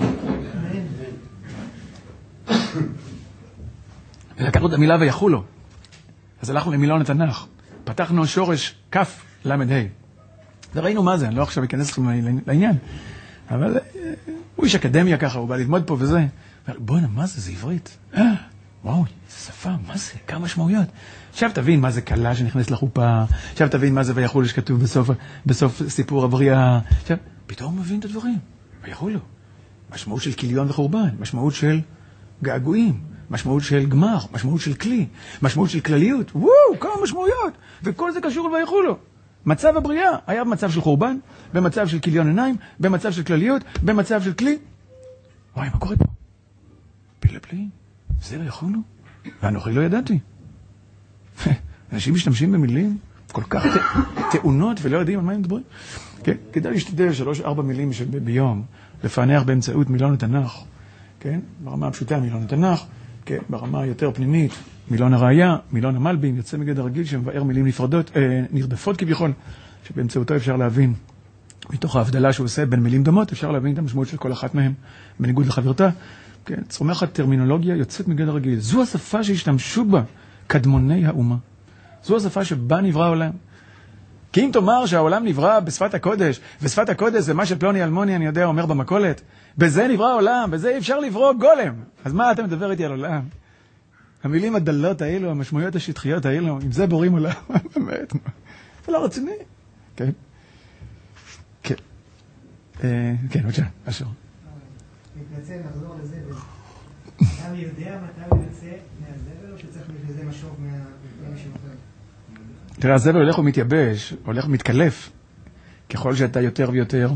לקחנו את המילה ויחולו. אז הלכנו למילון התנ"ך. פתחנו שורש כף למד ה'. וראינו מה זה, אני לא עכשיו אכנס לכם לעניין. אבל הוא איש אקדמיה ככה, הוא בא ללמוד פה וזה. בוא'נה, מה זה? זה עברית. וואו, זה שפה, מה זה? כמה משמעויות. עכשיו תבין מה זה קלה שנכנס לחופה, עכשיו תבין מה זה ויחולו שכתוב בסוף, בסוף סיפור הבריאה. עכשיו, פתאום הוא מבין את הדברים. ויחולו. משמעות של כיליון וחורבן, משמעות של געגועים, משמעות של גמר, משמעות של כלי, משמעות של כלליות. וואו, כמה משמעויות. וכל זה קשור לויחולו. מצב הבריאה היה במצב של חורבן, במצב של כיליון עיניים, במצב של כלליות, במצב של כלי. וואי, מה קורה פה? פילה פלאים. זה ויחולו? ואנוכי לא ידעתי. אנשים משתמשים במילים כל כך טעונות ולא יודעים על מה הם מדברים. כן? כדאי להשתדל שלוש, ארבע מילים ביום, לפענח באמצעות מילון התנ"ך. כן? ברמה הפשוטה מילון התנ"ך, כן? ברמה היותר פנימית, מילון הראייה, מילון המלבים, יוצא מגדר רגיל שמבאר מילים נפרדות, אה, נרדפות כביכול, שבאמצעותו אפשר להבין, מתוך ההבדלה שהוא עושה בין מילים דומות, אפשר להבין את המשמעות של כל אחת מהם, בניגוד לחברתה. כן? צומחת טרמינולוגיה יוצאת מגדר רגיל. זו השפה שהשתמשו בה קדמוני האומה. זו השפה שבה נברא העולם. כי אם תאמר שהעולם נברא בשפת הקודש, ושפת הקודש זה מה שפלוני אלמוני, אני יודע, אומר במקולת, בזה נברא העולם, בזה אפשר לברוא גולם. אז מה אתה מדבר איתי על עולם? המילים הדלות האלו, המשמעויות השטחיות האלו, עם זה בורים עולם, באמת. זה לא רציני. כן. כן. כן, בבקשה, אשר. מתנצל, נחזור לזבל. אתה יודע מתי הוא יוצא מהזבל, או שצריך לזה משוב מהמישהו אחר? תראה, הזבל הולך ומתייבש, הולך ומתקלף, ככל שאתה יותר ויותר,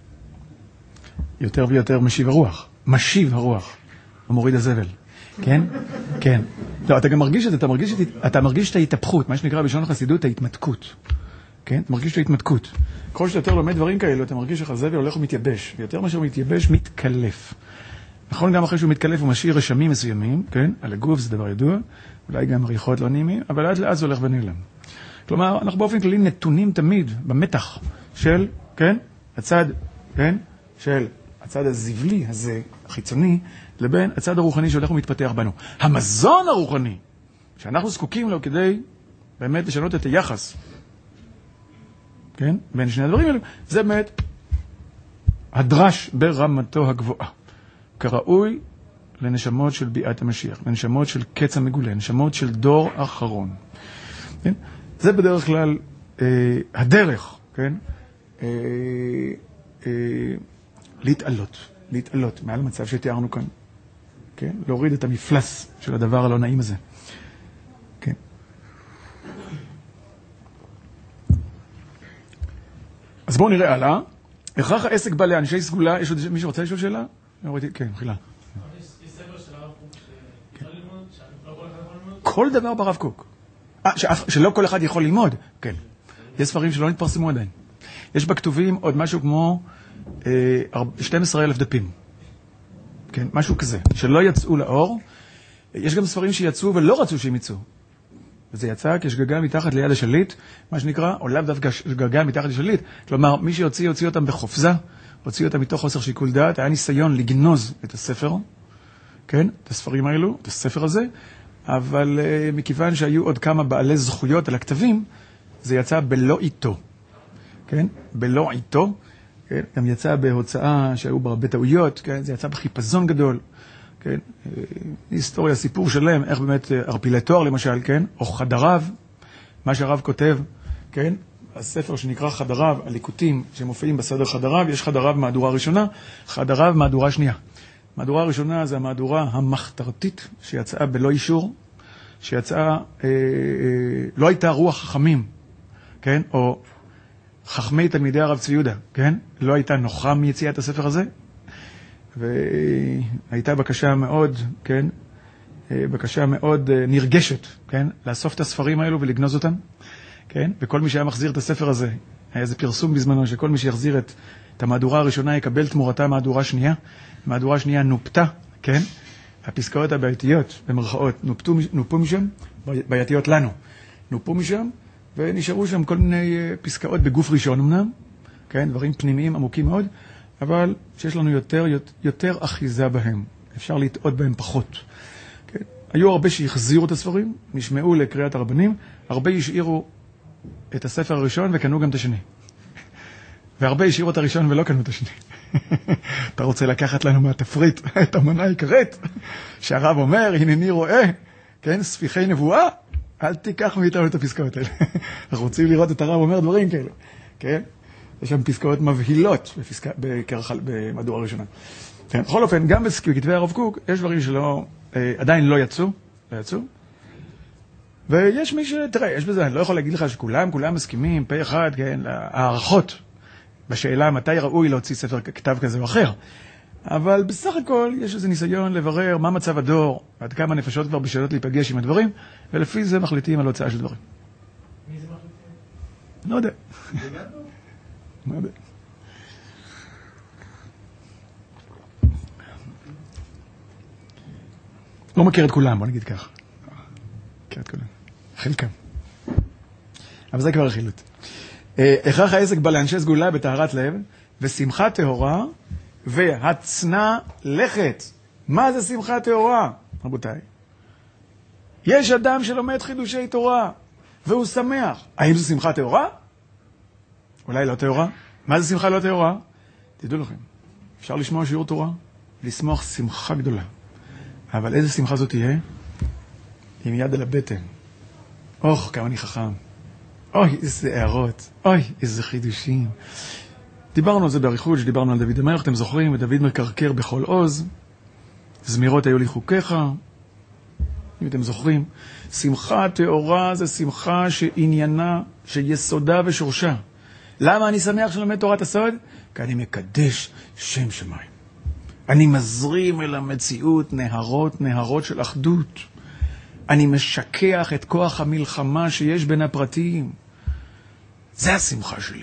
יותר ויותר משיב הרוח, משיב הרוח, ומוריד הזבל. כן? כן. לא, אתה גם מרגיש את זה, אתה מרגיש את, אתה מרגיש את ההתהפכות, מה שנקרא בלשון החסידות, ההתמתקות. כן? אתה מרגיש את ההתמתקות. ככל שאתה יותר לומד דברים כאלו, אתה מרגיש שהזבל הולך ומתייבש, ויותר מאשר מתייבש, מתקלף. נכון, גם אחרי שהוא מתקלף הוא משאיר רשמים מסוימים, כן? על הגוף זה דבר ידוע, אולי גם ריחות לא נעימים, אבל עד לאט זה הולך ונעלם. כלומר, אנחנו באופן כללי נתונים תמיד במתח של, כן? הצד, כן? של הצד הזבלי הזה, החיצוני, לבין הצד הרוחני שהולך ומתפתח בנו. המזון הרוחני, שאנחנו זקוקים לו כדי באמת לשנות את היחס, כן? בין שני הדברים האלה, זה באמת הדרש ברמתו הגבוהה. כראוי לנשמות של ביאת המשיח, לנשמות של קץ המגולה, לנשמות של דור אחרון. כן? זה בדרך כלל אה, הדרך, כן? אה, אה, להתעלות, להתעלות מעל המצב שתיארנו כאן. כן? להוריד את המפלס של הדבר הלא נעים הזה. כן? אז בואו נראה הלאה. הכרח העסק בא לאנשי סגולה. יש עוד מישהו רוצה לשאול שאלה? כן, מחילה. יש ספר של הרב קוק שאפשר ללמוד, שלא כל אחד יכול ללמוד? כל דבר ברב קוק. שלא כל אחד יכול ללמוד, כן. יש ספרים שלא נתפרסמו עדיין. יש בכתובים עוד משהו כמו שנים עשר אלף דפים. כן, משהו כזה, שלא יצאו לאור. יש גם ספרים שיצאו ולא רצו שהם יצאו. וזה יצא כשגגה מתחת ליד השליט, מה שנקרא, או לאו דווקא שגגה מתחת לשליט. כלומר, מי שיוציא, יוציא אותם בחופזה, הוציא אותם מתוך חוסר שיקול דעת, היה ניסיון לגנוז את הספר, כן, את הספרים האלו, את הספר הזה, אבל uh, מכיוון שהיו עוד כמה בעלי זכויות על הכתבים, זה יצא בלא איתו, כן, בלא איתו, כן, גם יצא בהוצאה שהיו בה הרבה טעויות, כן, זה יצא בחיפזון גדול, כן, היסטוריה, סיפור שלם, איך באמת ארפילי תואר למשל, כן, או חדריו, מה שהרב כותב, כן, הספר שנקרא חדריו, הליקוטים שמופיעים בסדר חדריו, יש חדריו מהדורה ראשונה, חדריו מהדורה שנייה. המהדורה הראשונה זה המהדורה המחתרתית, שיצאה בלא אישור, שיצאה, אה, אה, לא הייתה רוח חכמים, כן? או חכמי תלמידי הרב צבי יהודה, כן? לא הייתה נוחה מיציאת הספר הזה, והייתה בקשה מאוד, כן? בקשה מאוד נרגשת, כן? לאסוף את הספרים האלו ולגנוז אותם, כן? וכל מי שהיה מחזיר את הספר הזה, היה איזה פרסום בזמנו שכל מי שיחזיר את, את המהדורה הראשונה יקבל תמורתה מהדורה שנייה. מהדורה שנייה נופתה, כן? הפסקאות הבעייתיות, במרכאות, נופתו, נופו משם, בעייתיות לנו, נופו משם, ונשארו שם כל מיני פסקאות בגוף ראשון אמנם, כן? דברים פנימיים עמוקים מאוד, אבל שיש לנו יותר, יותר אחיזה בהם. אפשר להתעות בהם פחות. כן? היו הרבה שהחזירו את הספרים, נשמעו לקריאת הרבנים, הרבה השאירו את הספר הראשון וקנו גם את השני. והרבה השאירו את הראשון ולא קנו את השני. אתה רוצה לקחת לנו מהתפריט את המנה העיקרית, שהרב אומר, הנני רואה, כן, ספיחי נבואה, אל תיקח מאיתנו את הפסקאות האלה. אנחנו רוצים לראות את הרב אומר דברים כאלה, כן? יש שם פסקאות מבהילות בפסקה, בקרחל, במהדורה הראשונה. כן, בכל אופן, גם בכתבי הרב קוק, יש דברים שלא, אה, עדיין לא יצאו, לא יצאו. ויש מי ש... תראה, יש בזה, אני לא יכול להגיד לך שכולם, כולם מסכימים, פה אחד, כן, הערכות, בשאלה מתי ראוי להוציא ספר כתב כזה או אחר. אבל בסך הכל יש איזה ניסיון לברר מה מצב הדור, עד כמה נפשות כבר בשאלות להיפגש עם הדברים, ולפי זה מחליטים על הוצאה של דברים. מי זה מחליטים? לא יודע. זה גם לא? לא יודע. לא מכיר את כולם, בוא נגיד כך. מכיר את כולם. חלקם. אבל זה כבר רכילות. הכרח העסק בא לאנשי סגולה בטהרת לב, ושמחה טהורה, והצנע לכת. מה זה שמחה טהורה? רבותיי. יש אדם שלומד חידושי תורה, והוא שמח. האם זו שמחה טהורה? אולי לא טהורה. מה זה שמחה לא טהורה? תדעו לכם, אפשר לשמוע שיעור תורה, לשמוח שמחה גדולה. אבל איזה שמחה זאת תהיה? עם יד על הבטן. אוח, כמה אני חכם. אוי, איזה הערות. אוי, איזה חידושים. דיברנו על זה באריכות, שדיברנו על דוד המלך, אתם זוכרים, ודוד מקרקר בכל עוז. זמירות היו לי חוקיך. אם אתם זוכרים, שמחה טהורה זה שמחה שעניינה, שיסודה ושורשה. למה אני שמח שלומד תורת הסוד? כי אני מקדש שם שמיים. אני מזרים אל המציאות נהרות, נהרות של אחדות. אני משכח את כוח המלחמה שיש בין הפרטים. זה השמחה שלי.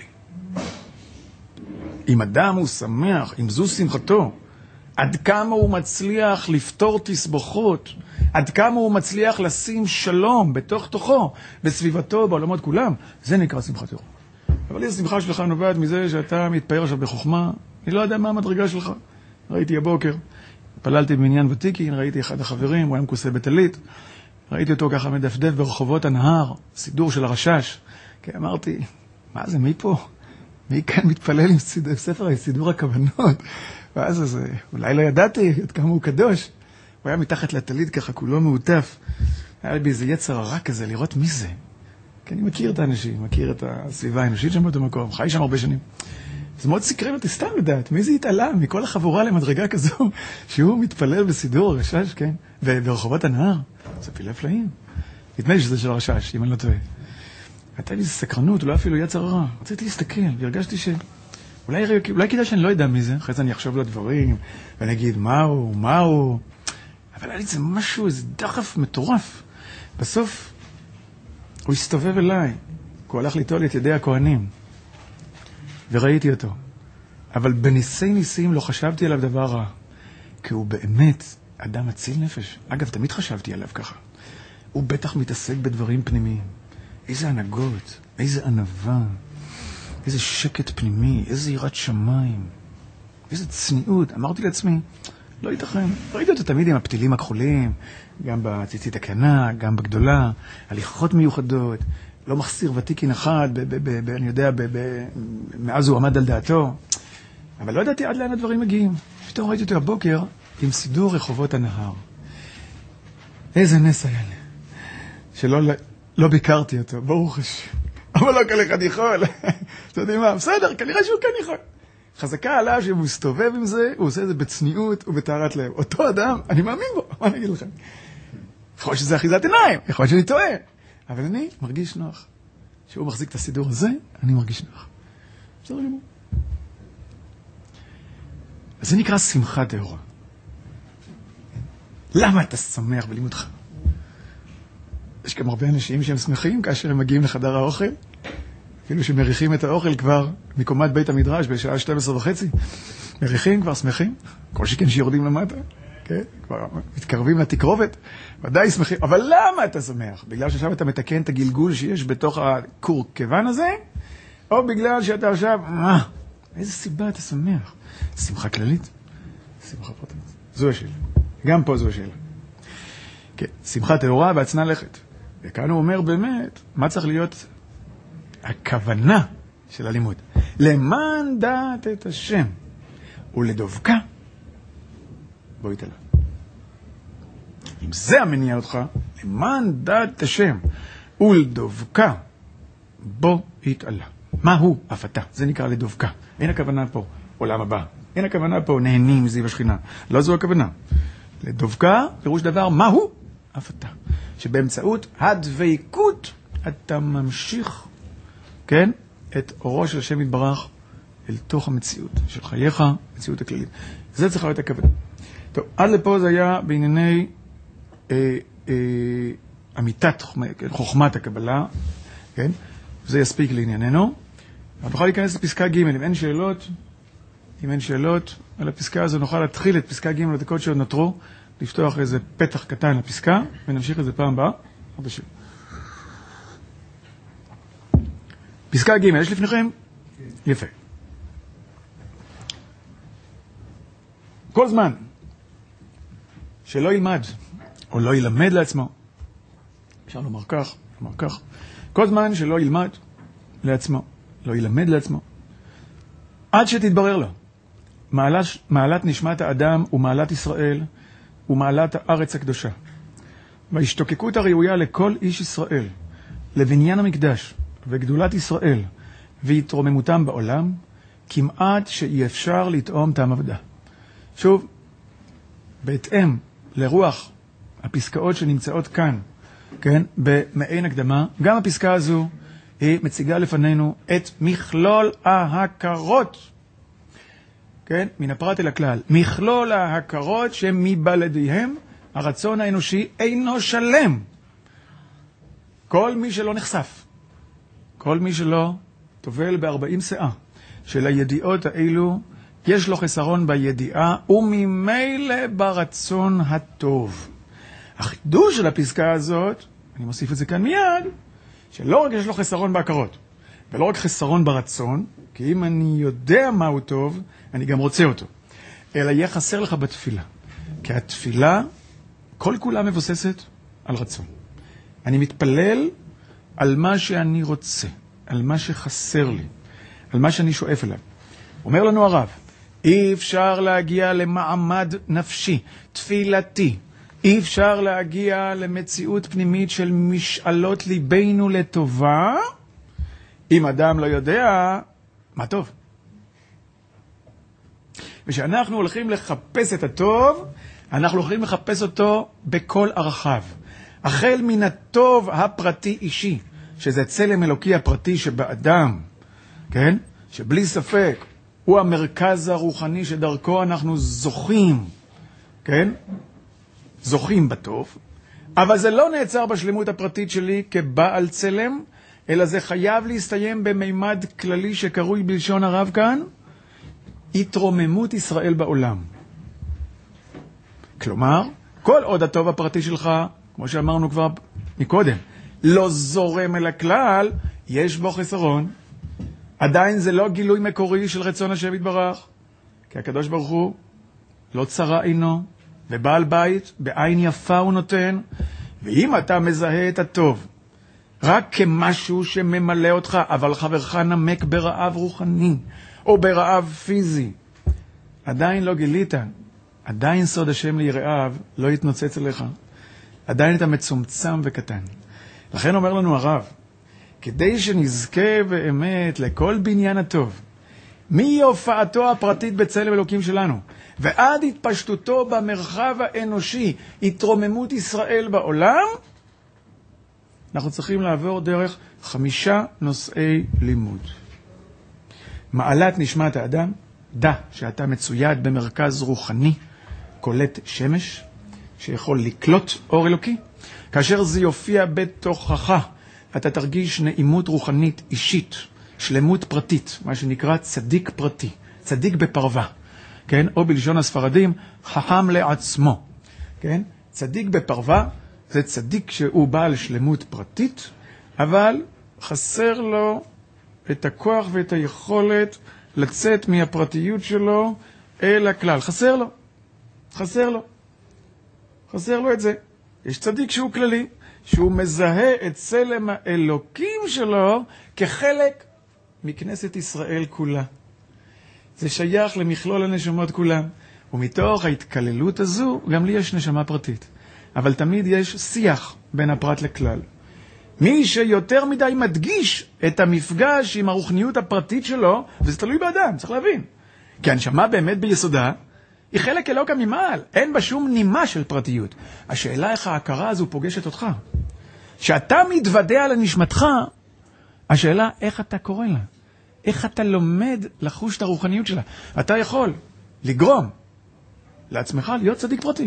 אם אדם הוא שמח, אם זו שמחתו, עד כמה הוא מצליח לפתור תסבוכות, עד כמה הוא מצליח לשים שלום בתוך תוכו, בסביבתו, בעולמות כולם, זה נקרא שמחתו. אבל איזו שמחה שלך נובעת מזה שאתה מתפאר עכשיו בחוכמה, אני לא יודע מה המדרגה שלך. ראיתי הבוקר, פללתי במניין ותיקין, ראיתי אחד החברים, הוא היה מכוסה בטלית, ראיתי אותו ככה מדפדף ברחובות הנהר, סידור של הרשש, כי אמרתי, מה זה, מי פה? מי כאן מתפלל עם ספר סידור הכוונות? ואז זה, אולי לא ידעתי עד כמה הוא קדוש. הוא היה מתחת לטלית ככה, כולו מעוטף. היה לי איזה יצר הרע כזה, לראות מי זה. כי אני מכיר את האנשים, מכיר את הסביבה האנושית שם באותו מקום, חי שם הרבה שנים. זה מאוד סקרן אותי סתם לדעת, מי זה התעלם מכל החבורה למדרגה כזו, שהוא מתפלל בסידור הרשש, כן? וברחובות הנהר, זה פילה פלאים. נדמה לי שזה של הרשש, אם אני לא טועה. הייתה לי איזו סקרנות, אולי אפילו יצר רע. רציתי להסתכל, והרגשתי ש... אולי, אולי כדאי שאני לא יודע מי זה, אחרי זה אני אחשוב לו דברים, ואני אגיד מהו, מהו. אבל היה לי זה משהו, איזה דחף מטורף. בסוף, הוא הסתובב אליי, הוא הלך ליטול את ידי הכהנים, וראיתי אותו. אבל בניסי ניסים לא חשבתי עליו דבר רע, כי הוא באמת אדם מציל נפש. אגב, תמיד חשבתי עליו ככה. הוא בטח מתעסק בדברים פנימיים. איזה הנהגות, איזה ענווה, איזה שקט פנימי, איזה יראת שמיים, איזה צניעות. אמרתי לעצמי, לא ייתכן. ראיתי אותו תמיד עם הפתילים הכחולים, גם בציצית הקטנה, גם בגדולה, הליכות מיוחדות, לא מחסיר ותיקין אחד, ב- ב- ב- ב- אני יודע, ב- ב- מאז הוא עמד על דעתו. אבל לא ידעתי עד לאן הדברים מגיעים. פתאום ראיתי אותו הבוקר עם סידור רחובות הנהר. איזה נס היה לי. שלא לא ביקרתי אותו, ברוך השם. אבל לא כל אחד יכול. אתה יודעים מה? בסדר, כנראה שהוא כן יכול. חזקה עליו שהוא מסתובב עם זה, הוא עושה את זה בצניעות ובטהרת לב. אותו אדם, אני מאמין בו, מה אני אגיד לכם? יכול להיות שזה אחיזת עיניים, יכול להיות שאני טועה, אבל אני מרגיש נוח. שהוא מחזיק את הסידור הזה, אני מרגיש נוח. בסדר גמור. אז זה נקרא שמחה טהורה. למה אתה שמח בלימודך? יש גם הרבה אנשים שהם שמחים כאשר הם מגיעים לחדר האוכל, אפילו שמריחים את האוכל כבר מקומת בית המדרש בשעה שתים עשרה וחצי. מריחים כבר, שמחים, כל שכן שיורדים למטה, כן? כבר מתקרבים לתקרובת, ודאי שמחים. אבל למה אתה שמח? בגלל שעכשיו אתה מתקן את הגלגול שיש בתוך הקורקבן הזה, או בגלל שאתה עכשיו, מה? איזה סיבה אתה שמח? שמחה כללית? שמחה פרטית. זו השאלה. גם פה זו השאלה. כן, שמחה טהורה והצנע לכת. וכאן הוא אומר באמת, מה צריך להיות הכוונה של הלימוד? למען דעת את השם ולדבקה בוא יתעלה. אם זה המניע אותך, למען דעת את השם ולדבקה בוא יתעלה. מהו הפתה? זה נקרא לדבקה. אין הכוונה פה עולם הבא. אין הכוונה פה נהנים זיו השכינה. לא זו הכוונה. לדבקה פירוש דבר מהו הפתה. שבאמצעות הדבקות אתה ממשיך, כן, את אורו של השם יתברך אל תוך המציאות של חייך, מציאות הכללית. זה צריך להיות הכוונה. טוב, עד לפה זה היה בענייני אה, אה, אמיתת חוכמת הקבלה, כן? זה יספיק לענייננו. אבל נוכל להיכנס לפסקה ג' אם אין שאלות, אם אין שאלות, על הפסקה הזו נוכל להתחיל את פסקה ג' לדקות שעוד נותרו, לפתוח איזה פתח קטן לפסקה, ונמשיך את זה פעם הבאה. חדשים. פסקה ג' יש לפניכם? יפה. כל זמן שלא ילמד, או לא ילמד לעצמו, אפשר לומר כך, לומר כך, כל זמן שלא ילמד לעצמו, לא ילמד לעצמו, עד שתתברר לו, מעלת, מעלת נשמת האדם ומעלת ישראל ומעלת הארץ הקדושה, וההשתוקקות הראויה לכל איש ישראל, לבניין המקדש וגדולת ישראל והתרוממותם בעולם, כמעט שאי אפשר לטעום טעם עבודה. שוב, בהתאם לרוח הפסקאות שנמצאות כאן, כן, במעין הקדמה, גם הפסקה הזו היא מציגה לפנינו את מכלול ההכרות, כן, מן הפרט אל הכלל, מכלול ההכרות שמבלעדיהם הרצון האנושי אינו שלם. כל מי שלא נחשף, כל מי שלא תובל בארבעים שאה של הידיעות האלו, יש לו חסרון בידיעה וממילא ברצון הטוב. החידוש של הפסקה הזאת, אני מוסיף את זה כאן מיד, שלא רק יש לו חסרון בהכרות, ולא רק חסרון ברצון, כי אם אני יודע מהו טוב, אני גם רוצה אותו, אלא יהיה חסר לך בתפילה. כי התפילה, כל כולה מבוססת על רצון. אני מתפלל על מה שאני רוצה, על מה שחסר לי, על מה שאני שואף אליו. אומר לנו הרב, אי אפשר להגיע למעמד נפשי, תפילתי, אי אפשר להגיע למציאות פנימית של משאלות ליבנו לטובה, אם אדם לא יודע מה טוב. ושאנחנו הולכים לחפש את הטוב, אנחנו הולכים לחפש אותו בכל ערכיו. החל מן הטוב הפרטי אישי, שזה צלם אלוקי הפרטי שבאדם, כן? שבלי ספק הוא המרכז הרוחני שדרכו אנחנו זוכים, כן? זוכים בטוב, אבל זה לא נעצר בשלמות הפרטית שלי כבעל צלם, אלא זה חייב להסתיים במימד כללי שקרוי בלשון הרב כאן, התרוממות ישראל בעולם. כלומר, כל עוד הטוב הפרטי שלך, כמו שאמרנו כבר מקודם, לא זורם אל הכלל, יש בו חסרון. עדיין זה לא גילוי מקורי של רצון השם יתברך, כי הקדוש ברוך הוא לא צרה עינו, ובעל בית בעין יפה הוא נותן, ואם אתה מזהה את הטוב רק כמשהו שממלא אותך, אבל חברך נמק ברעב רוחני או ברעב פיזי, עדיין לא גילית, עדיין סוד השם ליראיו לא יתנוצץ אליך, עדיין אתה מצומצם וקטן. לכן אומר לנו הרב, כדי שנזכה באמת לכל בניין הטוב, מהופעתו הפרטית בצלם אלוקים שלנו, ועד התפשטותו במרחב האנושי, התרוממות ישראל בעולם, אנחנו צריכים לעבור דרך חמישה נושאי לימוד. מעלת נשמת האדם, דע שאתה מצויד במרכז רוחני, קולט שמש, שיכול לקלוט אור אלוקי. כאשר זה יופיע בתוכך, אתה תרגיש נעימות רוחנית אישית, שלמות פרטית, מה שנקרא צדיק פרטי, צדיק בפרווה, כן? או בלשון הספרדים, חכם לעצמו, כן? צדיק בפרווה זה צדיק שהוא בעל שלמות פרטית, אבל חסר לו את הכוח ואת היכולת לצאת מהפרטיות שלו אל הכלל. חסר לו, חסר לו, חסר לו את זה. יש צדיק שהוא כללי, שהוא מזהה את צלם האלוקים שלו כחלק מכנסת ישראל כולה. זה שייך למכלול הנשמות כולם, ומתוך ההתקללות הזו גם לי יש נשמה פרטית. אבל תמיד יש שיח בין הפרט לכלל. מי שיותר מדי מדגיש את המפגש עם הרוחניות הפרטית שלו, וזה תלוי באדם, צריך להבין. כי הנשמה באמת ביסודה, היא חלק אלוקה ממעל, אין בה שום נימה של פרטיות. השאלה איך ההכרה הזו פוגשת אותך. שאתה מתוודע לנשמתך, השאלה איך אתה קורא לה. איך אתה לומד לחוש את הרוחניות שלה. אתה יכול לגרום לעצמך להיות צדיק פרטי.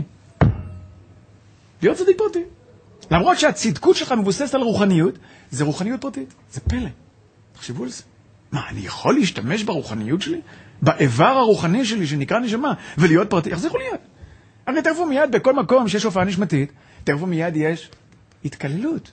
להיות צדיק פרטי. למרות שהצדקות שלך מבוססת על רוחניות, זה רוחניות פרטית. זה פלא. תחשבו על זה. מה, אני יכול להשתמש ברוחניות שלי? באיבר הרוחני שלי שנקרא נשמה, ולהיות פרטי? איך זה יכול להיות? הרי תרפו מיד בכל מקום שיש הופעה נשמתית, תרפו מיד יש התקללות.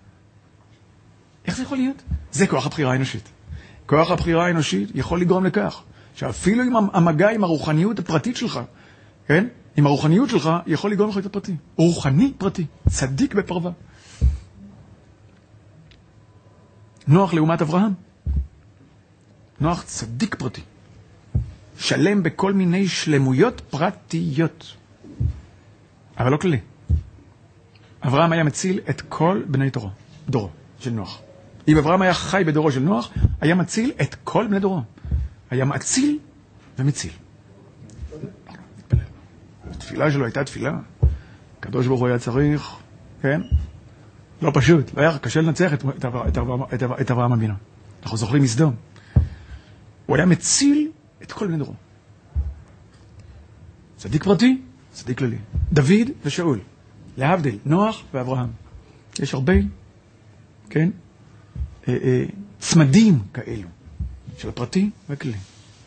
איך זה יכול להיות? זה כוח הבחירה האנושית. כוח הבחירה האנושית יכול לגרום לכך, שאפילו עם המגע עם הרוחניות הפרטית שלך, כן? עם הרוחניות שלך יכול לגרום לך את הפרטי. רוחני פרטי, צדיק בפרווה. נוח לעומת אברהם. נוח צדיק פרטי. שלם בכל מיני שלמויות פרטיות. אבל לא כללי. אברהם היה מציל את כל בני דורו, דורו של נוח. אם אברהם היה חי בדורו של נוח, היה מציל את כל בני דורו. היה מאציל ומציל. התפילה שלו הייתה תפילה. הקדוש ברוך הוא היה צריך, כן? לא פשוט, לא היה קשה לנצח את, את, את, את, את אברהם אבינו. אנחנו זוכרים מסדום. הוא היה מציל את כל בני דורו. צדיק פרטי, צדיק כללי. דוד ושאול, להבדיל, נוח ואברהם. יש הרבה, כן? אה, אה, צמדים כאלו, של הפרטי וכללי.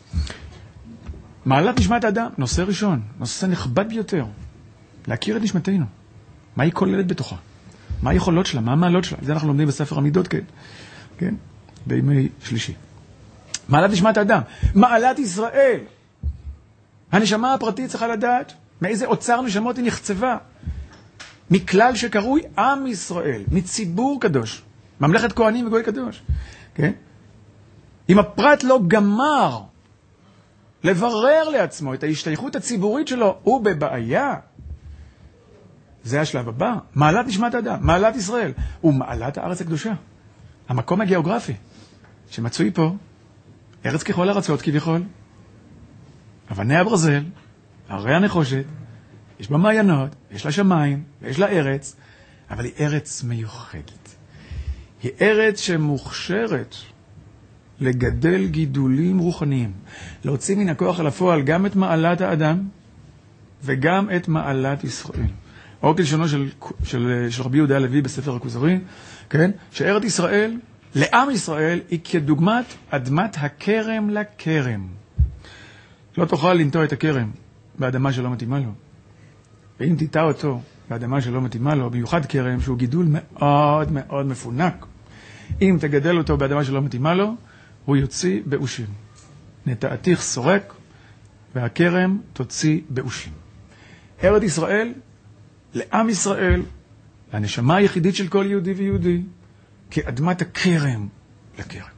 מעלת נשמת האדם, נושא ראשון, נושא נכבד ביותר. להכיר את נשמתנו. מה היא כוללת בתוכה? מה היכולות שלה? מה המעלות שלה? זה אנחנו לומדים בספר המידות, כן? כן? בימי שלישי. מעלת נשמת האדם. מעלת ישראל. הנשמה הפרטית צריכה לדעת מאיזה אוצר נשמות היא נחצבה. מכלל שקרוי עם ישראל, מציבור קדוש. ממלכת כהנים וגוי קדוש. כן? אם הפרט לא גמר לברר לעצמו את ההשתייכות הציבורית שלו, הוא בבעיה. זה השלב הבא. מעלת נשמת האדם, מעלת ישראל, ומעלת הארץ הקדושה. המקום הגיאוגרפי שמצוי פה, ארץ ככל ארצות כביכול, אבני הברזל, הרי הנחושת, יש בה מעיינות, יש לה שמיים, ויש לה ארץ, אבל היא ארץ מיוחדת. היא ארץ שמוכשרת לגדל גידולים רוחניים, להוציא מן הכוח אל הפועל גם את מעלת האדם וגם את מעלת ישראל. או כלשונו של, של, של רבי יהודה הלוי בספר הכוזרי, כן? שארץ ישראל, לעם ישראל, היא כדוגמת אדמת הכרם לכרם. לא תוכל לנטוע את הכרם באדמה שלא מתאימה לו. ואם תיטע אותו באדמה שלא מתאימה לו, במיוחד כרם שהוא גידול מאוד מאוד מפונק, אם תגדל אותו באדמה שלא מתאימה לו, הוא יוציא באושים. נטעתיך סורק, והכרם תוציא באושים. ארץ ישראל, לעם ישראל, לנשמה היחידית של כל יהודי ויהודי, כאדמת הכרם לכרם.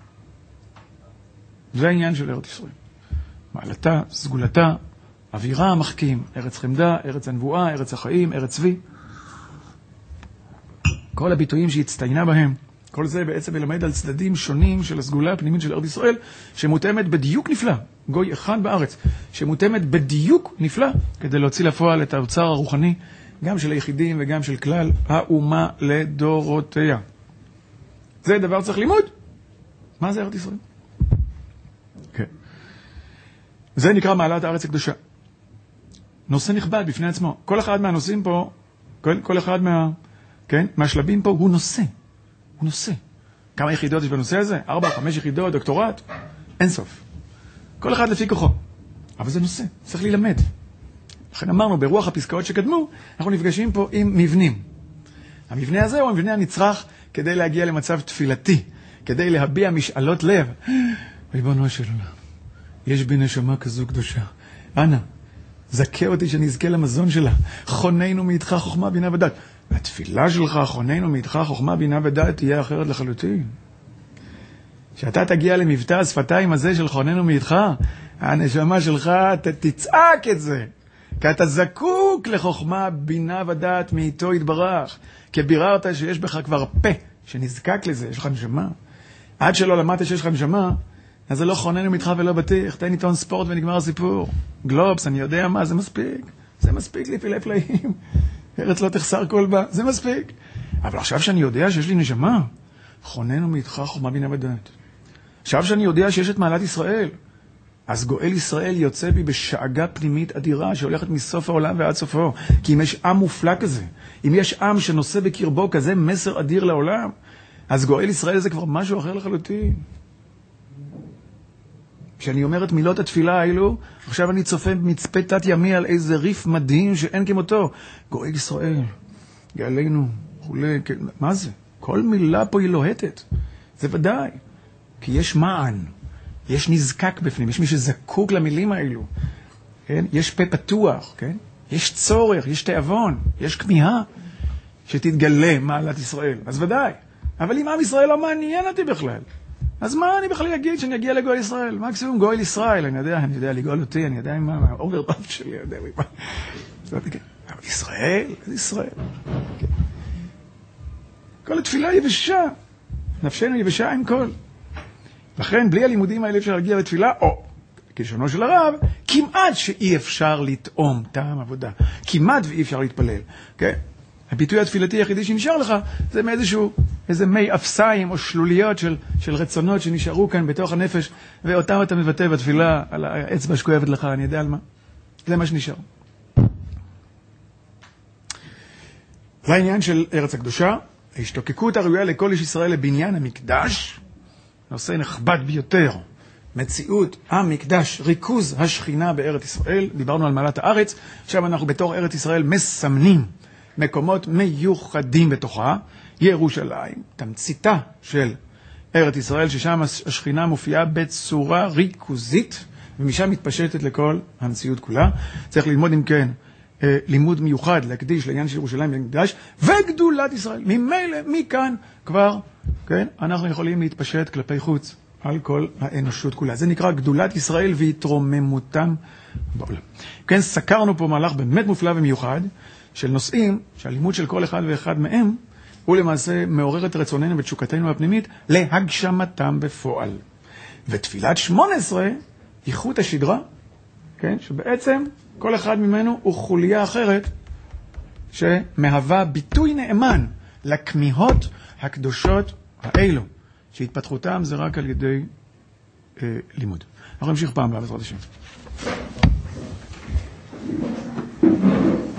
זה העניין של ארץ ישראל. מעלתה, סגולתה, אווירה המחכים, ארץ חמדה, ארץ הנבואה, ארץ החיים, ארץ צבי. כל הביטויים שהצטיינה בהם, כל זה בעצם מלמד על צדדים שונים של הסגולה הפנימית של ארץ ישראל, שמותאמת בדיוק נפלא, גוי אחד בארץ, שמותאמת בדיוק נפלא, כדי להוציא לפועל את האוצר הרוחני, גם של היחידים וגם של כלל האומה לדורותיה. זה דבר צריך לימוד. מה זה ארץ ישראל? כן. זה נקרא מעלת הארץ הקדושה. נושא נכבד בפני עצמו. כל אחד מהנושאים פה, כל, כל אחד מה, כן, מהשלבים פה הוא נושא. הוא נושא. כמה יחידות יש בנושא הזה? ארבע, חמש יחידות, דוקטורט? אין סוף. כל אחד לפי כוחו. אבל זה נושא, צריך ללמד. לכן אמרנו, ברוח הפסקאות שקדמו, אנחנו נפגשים פה עם מבנים. המבנה הזה הוא המבנה הנצרך כדי להגיע למצב תפילתי, כדי להביע משאלות לב. ריבונו של עולם, יש בי נשמה כזו קדושה. אנא, זכה אותי שנזכה למזון שלה. חוננו מאיתך חוכמה בינה ודעת. והתפילה שלך, חוננו מאיתך חוכמה בינה ודעת, תהיה אחרת לחלוטין. כשאתה תגיע למבטא השפתיים הזה של חוננו מאיתך, הנשמה שלך תצעק את זה. כי אתה זקוק לחוכמה בינה ודעת מאיתו יתברך. כי ביררת שיש בך כבר פה שנזקק לזה, יש לך נשמה. עד שלא למדת שיש לך נשמה, אז זה לא חוננו מאיתך ולא בטיח. תן עיתון ספורט ונגמר הסיפור. גלובס, אני יודע מה, זה מספיק. זה מספיק לי פילי פלאים. ארץ לא תחסר כל בה, זה מספיק. אבל עכשיו שאני יודע שיש לי נשמה, חוננו מאיתך חוכמה בינה ודעת. עכשיו שאני יודע שיש את מעלת ישראל, אז גואל ישראל יוצא בי בשאגה פנימית אדירה שהולכת מסוף העולם ועד סופו. כי אם יש עם מופלא כזה, אם יש עם שנושא בקרבו כזה מסר אדיר לעולם, אז גואל ישראל זה כבר משהו אחר לחלוטין. כשאני אומר את מילות התפילה האלו, עכשיו אני צופה מצפה תת ימי על איזה ריף מדהים שאין כמותו. גואל ישראל, גאלנו, חולה, מה זה? כל מילה פה היא לוהטת. זה ודאי. כי יש מען, יש נזקק בפנים, יש מי שזקוק למילים האלו. כן? יש פה פתוח, כן? יש צורך, יש תאבון, יש כמיהה שתתגלה מעלת ישראל. אז ודאי. אבל אם עם ישראל לא מעניין אותי בכלל, אז מה אני בכלל אגיד שאני אגיע לגואל ישראל? מקסימום גואל ישראל, אני יודע, אני יודע לגאול אותי, אני יודע מה, האוברדרפט שלי, אני יודע מה. אבל ישראל, זה ישראל. כל התפילה יבשה, נפשנו יבשה עם כל. לכן, בלי הלימודים האלה אפשר להגיע לתפילה, או, כלשונו של הרב, כמעט שאי אפשר לטעום טעם עבודה. כמעט ואי אפשר להתפלל. כן? הביטוי התפילתי היחידי שנשאר לך, זה מאיזשהו, איזה מי אפסיים או שלוליות של, של רצונות שנשארו כאן בתוך הנפש, ואותם אתה מבטא בתפילה על האצבע שכואבת לך, אני יודע על מה. זה מה שנשאר. זה העניין של ארץ הקדושה, ההשתוקקות הראויה לכל איש ישראל לבניין המקדש, נושא נכבד ביותר, מציאות המקדש, ריכוז השכינה בארץ ישראל, דיברנו על מעלת הארץ, עכשיו אנחנו בתור ארץ ישראל מסמנים מקומות מיוחדים בתוכה, ירושלים, תמציתה של ארץ ישראל, ששם השכינה מופיעה בצורה ריכוזית, ומשם מתפשטת לכל המציאות כולה. צריך ללמוד אם כן, לימוד מיוחד להקדיש לעניין של ירושלים במקדש, וגדולת ישראל. ממילא, מכאן כבר, כן, אנחנו יכולים להתפשט כלפי חוץ על כל האנושות כולה. זה נקרא גדולת ישראל והתרוממותם בעולם. כן, סקרנו פה מהלך באמת מופלא ומיוחד, של נושאים שהלימוד של כל אחד ואחד מהם הוא למעשה מעורר את רצוננו ותשוקתנו הפנימית להגשמתם בפועל. ותפילת שמונה עשרה היא חוט השדרה, כן? שבעצם כל אחד ממנו הוא חוליה אחרת שמהווה ביטוי נאמן לכמיהות הקדושות האלו, שהתפתחותם זה רק על ידי אה, לימוד. אנחנו נמשיך פעם בעזרת השם.